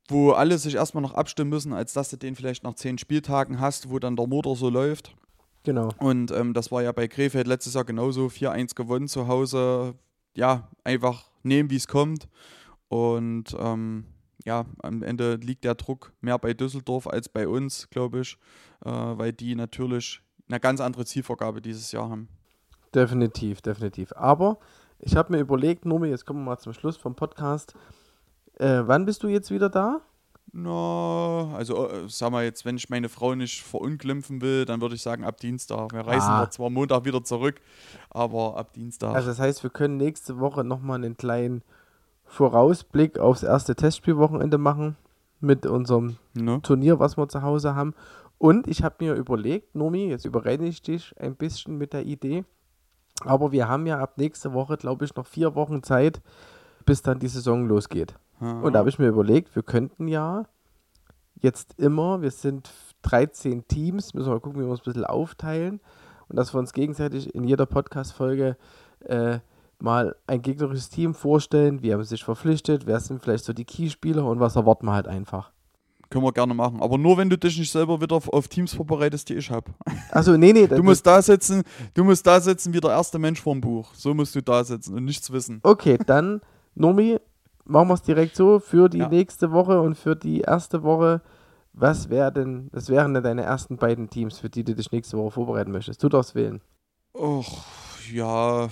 Speaker 3: wo alle sich erstmal noch abstimmen müssen, als dass du den vielleicht nach 10 Spieltagen hast, wo dann der Motor so läuft.
Speaker 2: Genau.
Speaker 3: Und das war ja bei Krefeld letztes Jahr genauso, 4-1 gewonnen zu Hause. Ja, einfach nehmen, wie es kommt. Und am Ende liegt der Druck mehr bei Düsseldorf als bei uns, glaube ich, weil die natürlich eine ganz andere Zielvorgabe dieses Jahr haben.
Speaker 2: Definitiv. Aber ich habe mir überlegt, Nomi, jetzt kommen wir mal zum Schluss vom Podcast. Wann bist du jetzt wieder da?
Speaker 3: Na, also sag mal jetzt, wenn ich meine Frau nicht verunglimpfen will, dann würde ich sagen ab Dienstag. Wir reisen da zwar Montag wieder zurück, aber ab Dienstag.
Speaker 2: Also das heißt, wir können nächste Woche nochmal einen kleinen Vorausblick aufs erste Testspielwochenende machen mit unserem Turnier, was wir zu Hause haben. Und ich habe mir überlegt, Nomi, jetzt überrede ich dich ein bisschen mit der Idee, aber wir haben ja ab nächste Woche, glaube ich, noch 4 Wochen Zeit, bis dann die Saison losgeht. Und da habe ich mir überlegt, wir könnten ja jetzt immer, wir sind 13 Teams, müssen wir mal gucken, wie wir uns ein bisschen aufteilen und dass wir uns gegenseitig in jeder Podcast-Folge mal ein gegnerisches Team vorstellen, wie haben sie sich verpflichtet, wer sind vielleicht so die Keyspieler und was erwarten wir halt einfach.
Speaker 3: Können wir gerne machen, aber nur wenn du dich nicht selber wieder auf Teams vorbereitest, die ich habe.
Speaker 2: Achso, nee.
Speaker 3: Du musst da sitzen wie der erste Mensch vorm Buch. So musst du da sitzen und nichts wissen.
Speaker 2: Okay, dann, Nomi, machen wir es direkt so für die nächste Woche und für die erste Woche. Was wären denn deine ersten beiden Teams, für die du dich nächste Woche vorbereiten möchtest? Du darfst wählen.
Speaker 3: Och, ja.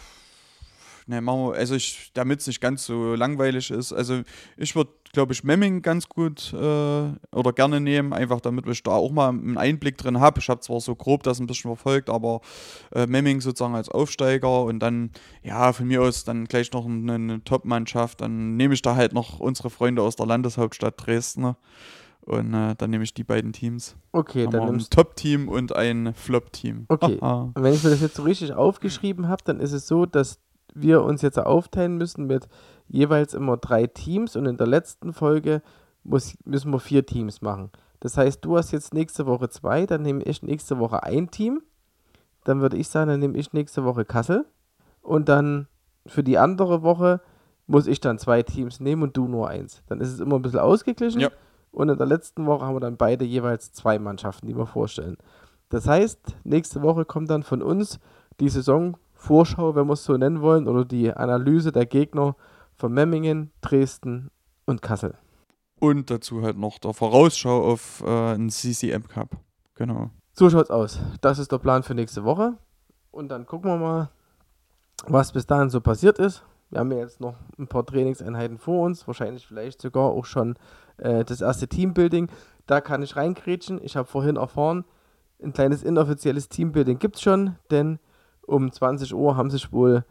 Speaker 3: Ne, machen wir, also damit es nicht ganz so langweilig ist. Also ich würde, glaube ich, Memmingen ganz gut oder gerne nehmen, einfach damit ich da auch mal einen Einblick drin habe. Ich habe zwar so grob das ein bisschen verfolgt, aber Memmingen sozusagen als Aufsteiger und dann, ja, von mir aus dann gleich noch eine Top-Mannschaft. Dann nehme ich da halt noch unsere Freunde aus der Landeshauptstadt Dresden, ne? Und dann nehme ich die beiden Teams.
Speaker 2: Okay, dann nimmst
Speaker 3: ein Top-Team und ein Flop-Team.
Speaker 2: Okay, und wenn ich mir das jetzt so richtig aufgeschrieben habe, dann ist es so, dass wir uns jetzt aufteilen müssen mit jeweils immer 3 Teams und in der letzten Folge müssen wir 4 Teams machen. Das heißt, du hast jetzt nächste Woche 2, dann nehme ich nächste Woche ein Team. Dann würde ich sagen, dann nehme ich nächste Woche Kassel. Und dann für die andere Woche muss ich dann 2 Teams nehmen und du nur 1. Dann ist es immer ein bisschen ausgeglichen.
Speaker 3: Ja.
Speaker 2: Und in der letzten Woche haben wir dann beide jeweils 2 Mannschaften, die wir vorstellen. Das heißt, nächste Woche kommt dann von uns die Saisonvorschau, wenn wir es so nennen wollen, oder die Analyse der Gegner von Memmingen, Dresden und Kassel.
Speaker 3: Und dazu halt noch der Vorausschau auf einen CCM Cup. Genau.
Speaker 2: So schaut's aus. Das ist der Plan für nächste Woche. Und dann gucken wir mal, was bis dahin so passiert ist. Wir haben ja jetzt noch ein paar Trainingseinheiten vor uns, wahrscheinlich vielleicht sogar auch schon das erste Teambuilding. Da kann ich reingrätschen. Ich habe vorhin erfahren, ein kleines inoffizielles Teambuilding gibt es schon, denn um 20 Uhr haben sich wohl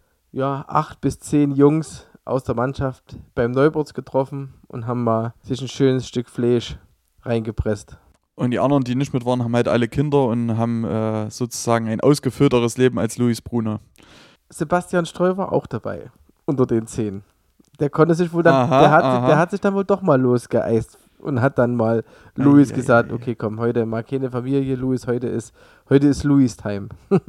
Speaker 2: 8 bis 10 Jungs aus der Mannschaft beim Neuburts getroffen und haben mal sich ein schönes Stück Fleisch reingepresst.
Speaker 3: Und die anderen, die nicht mit waren, haben halt alle Kinder und haben sozusagen ein ausgefüllteres Leben als Luis Brunner.
Speaker 2: Sebastian Streu war auch dabei, unter den 10. Der konnte sich wohl dann, der hat sich dann wohl doch mal losgeeist und hat dann mal Luis gesagt, okay, komm, heute mal keine Familie, Luis, heute ist Luis Time.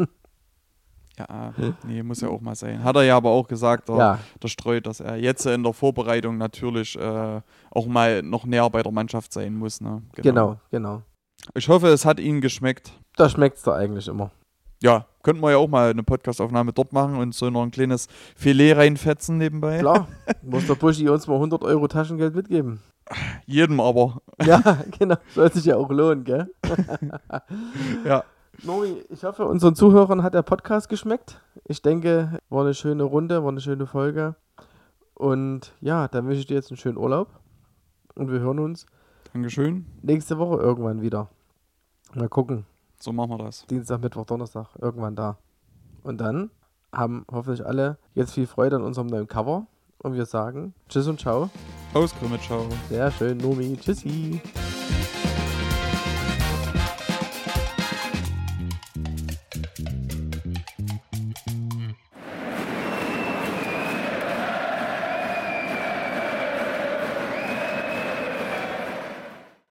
Speaker 3: Ja, nee, muss ja auch mal sein. Hat er ja aber auch gesagt, der Streu, dass er jetzt in der Vorbereitung natürlich auch mal noch näher bei der Mannschaft sein muss. Ne?
Speaker 2: Genau.
Speaker 3: Ich hoffe, es hat Ihnen geschmeckt.
Speaker 2: Da schmeckt es da eigentlich immer.
Speaker 3: Ja, könnten wir ja auch mal eine Podcastaufnahme dort machen und so noch ein kleines Filet reinfetzen nebenbei.
Speaker 2: Klar, muss der Buschi uns mal 100 Euro Taschengeld mitgeben.
Speaker 3: Jedem aber.
Speaker 2: Ja, genau, soll sich ja auch lohnen, gell?
Speaker 3: Ja.
Speaker 2: Nori, ich hoffe, unseren Zuhörern hat der Podcast geschmeckt. Ich denke, war eine schöne Runde, war eine schöne Folge. Und ja, dann wünsche ich dir jetzt einen schönen Urlaub. Und wir hören uns
Speaker 3: Dankeschön.
Speaker 2: Nächste Woche irgendwann wieder. Mal gucken.
Speaker 3: So machen wir das.
Speaker 2: Dienstag, Mittwoch, Donnerstag, irgendwann da. Und dann haben hoffentlich alle jetzt viel Freude an unserem neuen Cover. Und wir sagen Tschüss und Ciao.
Speaker 3: Aus Grimme, ciao.
Speaker 2: Sehr schön, Nomi. Tschüssi.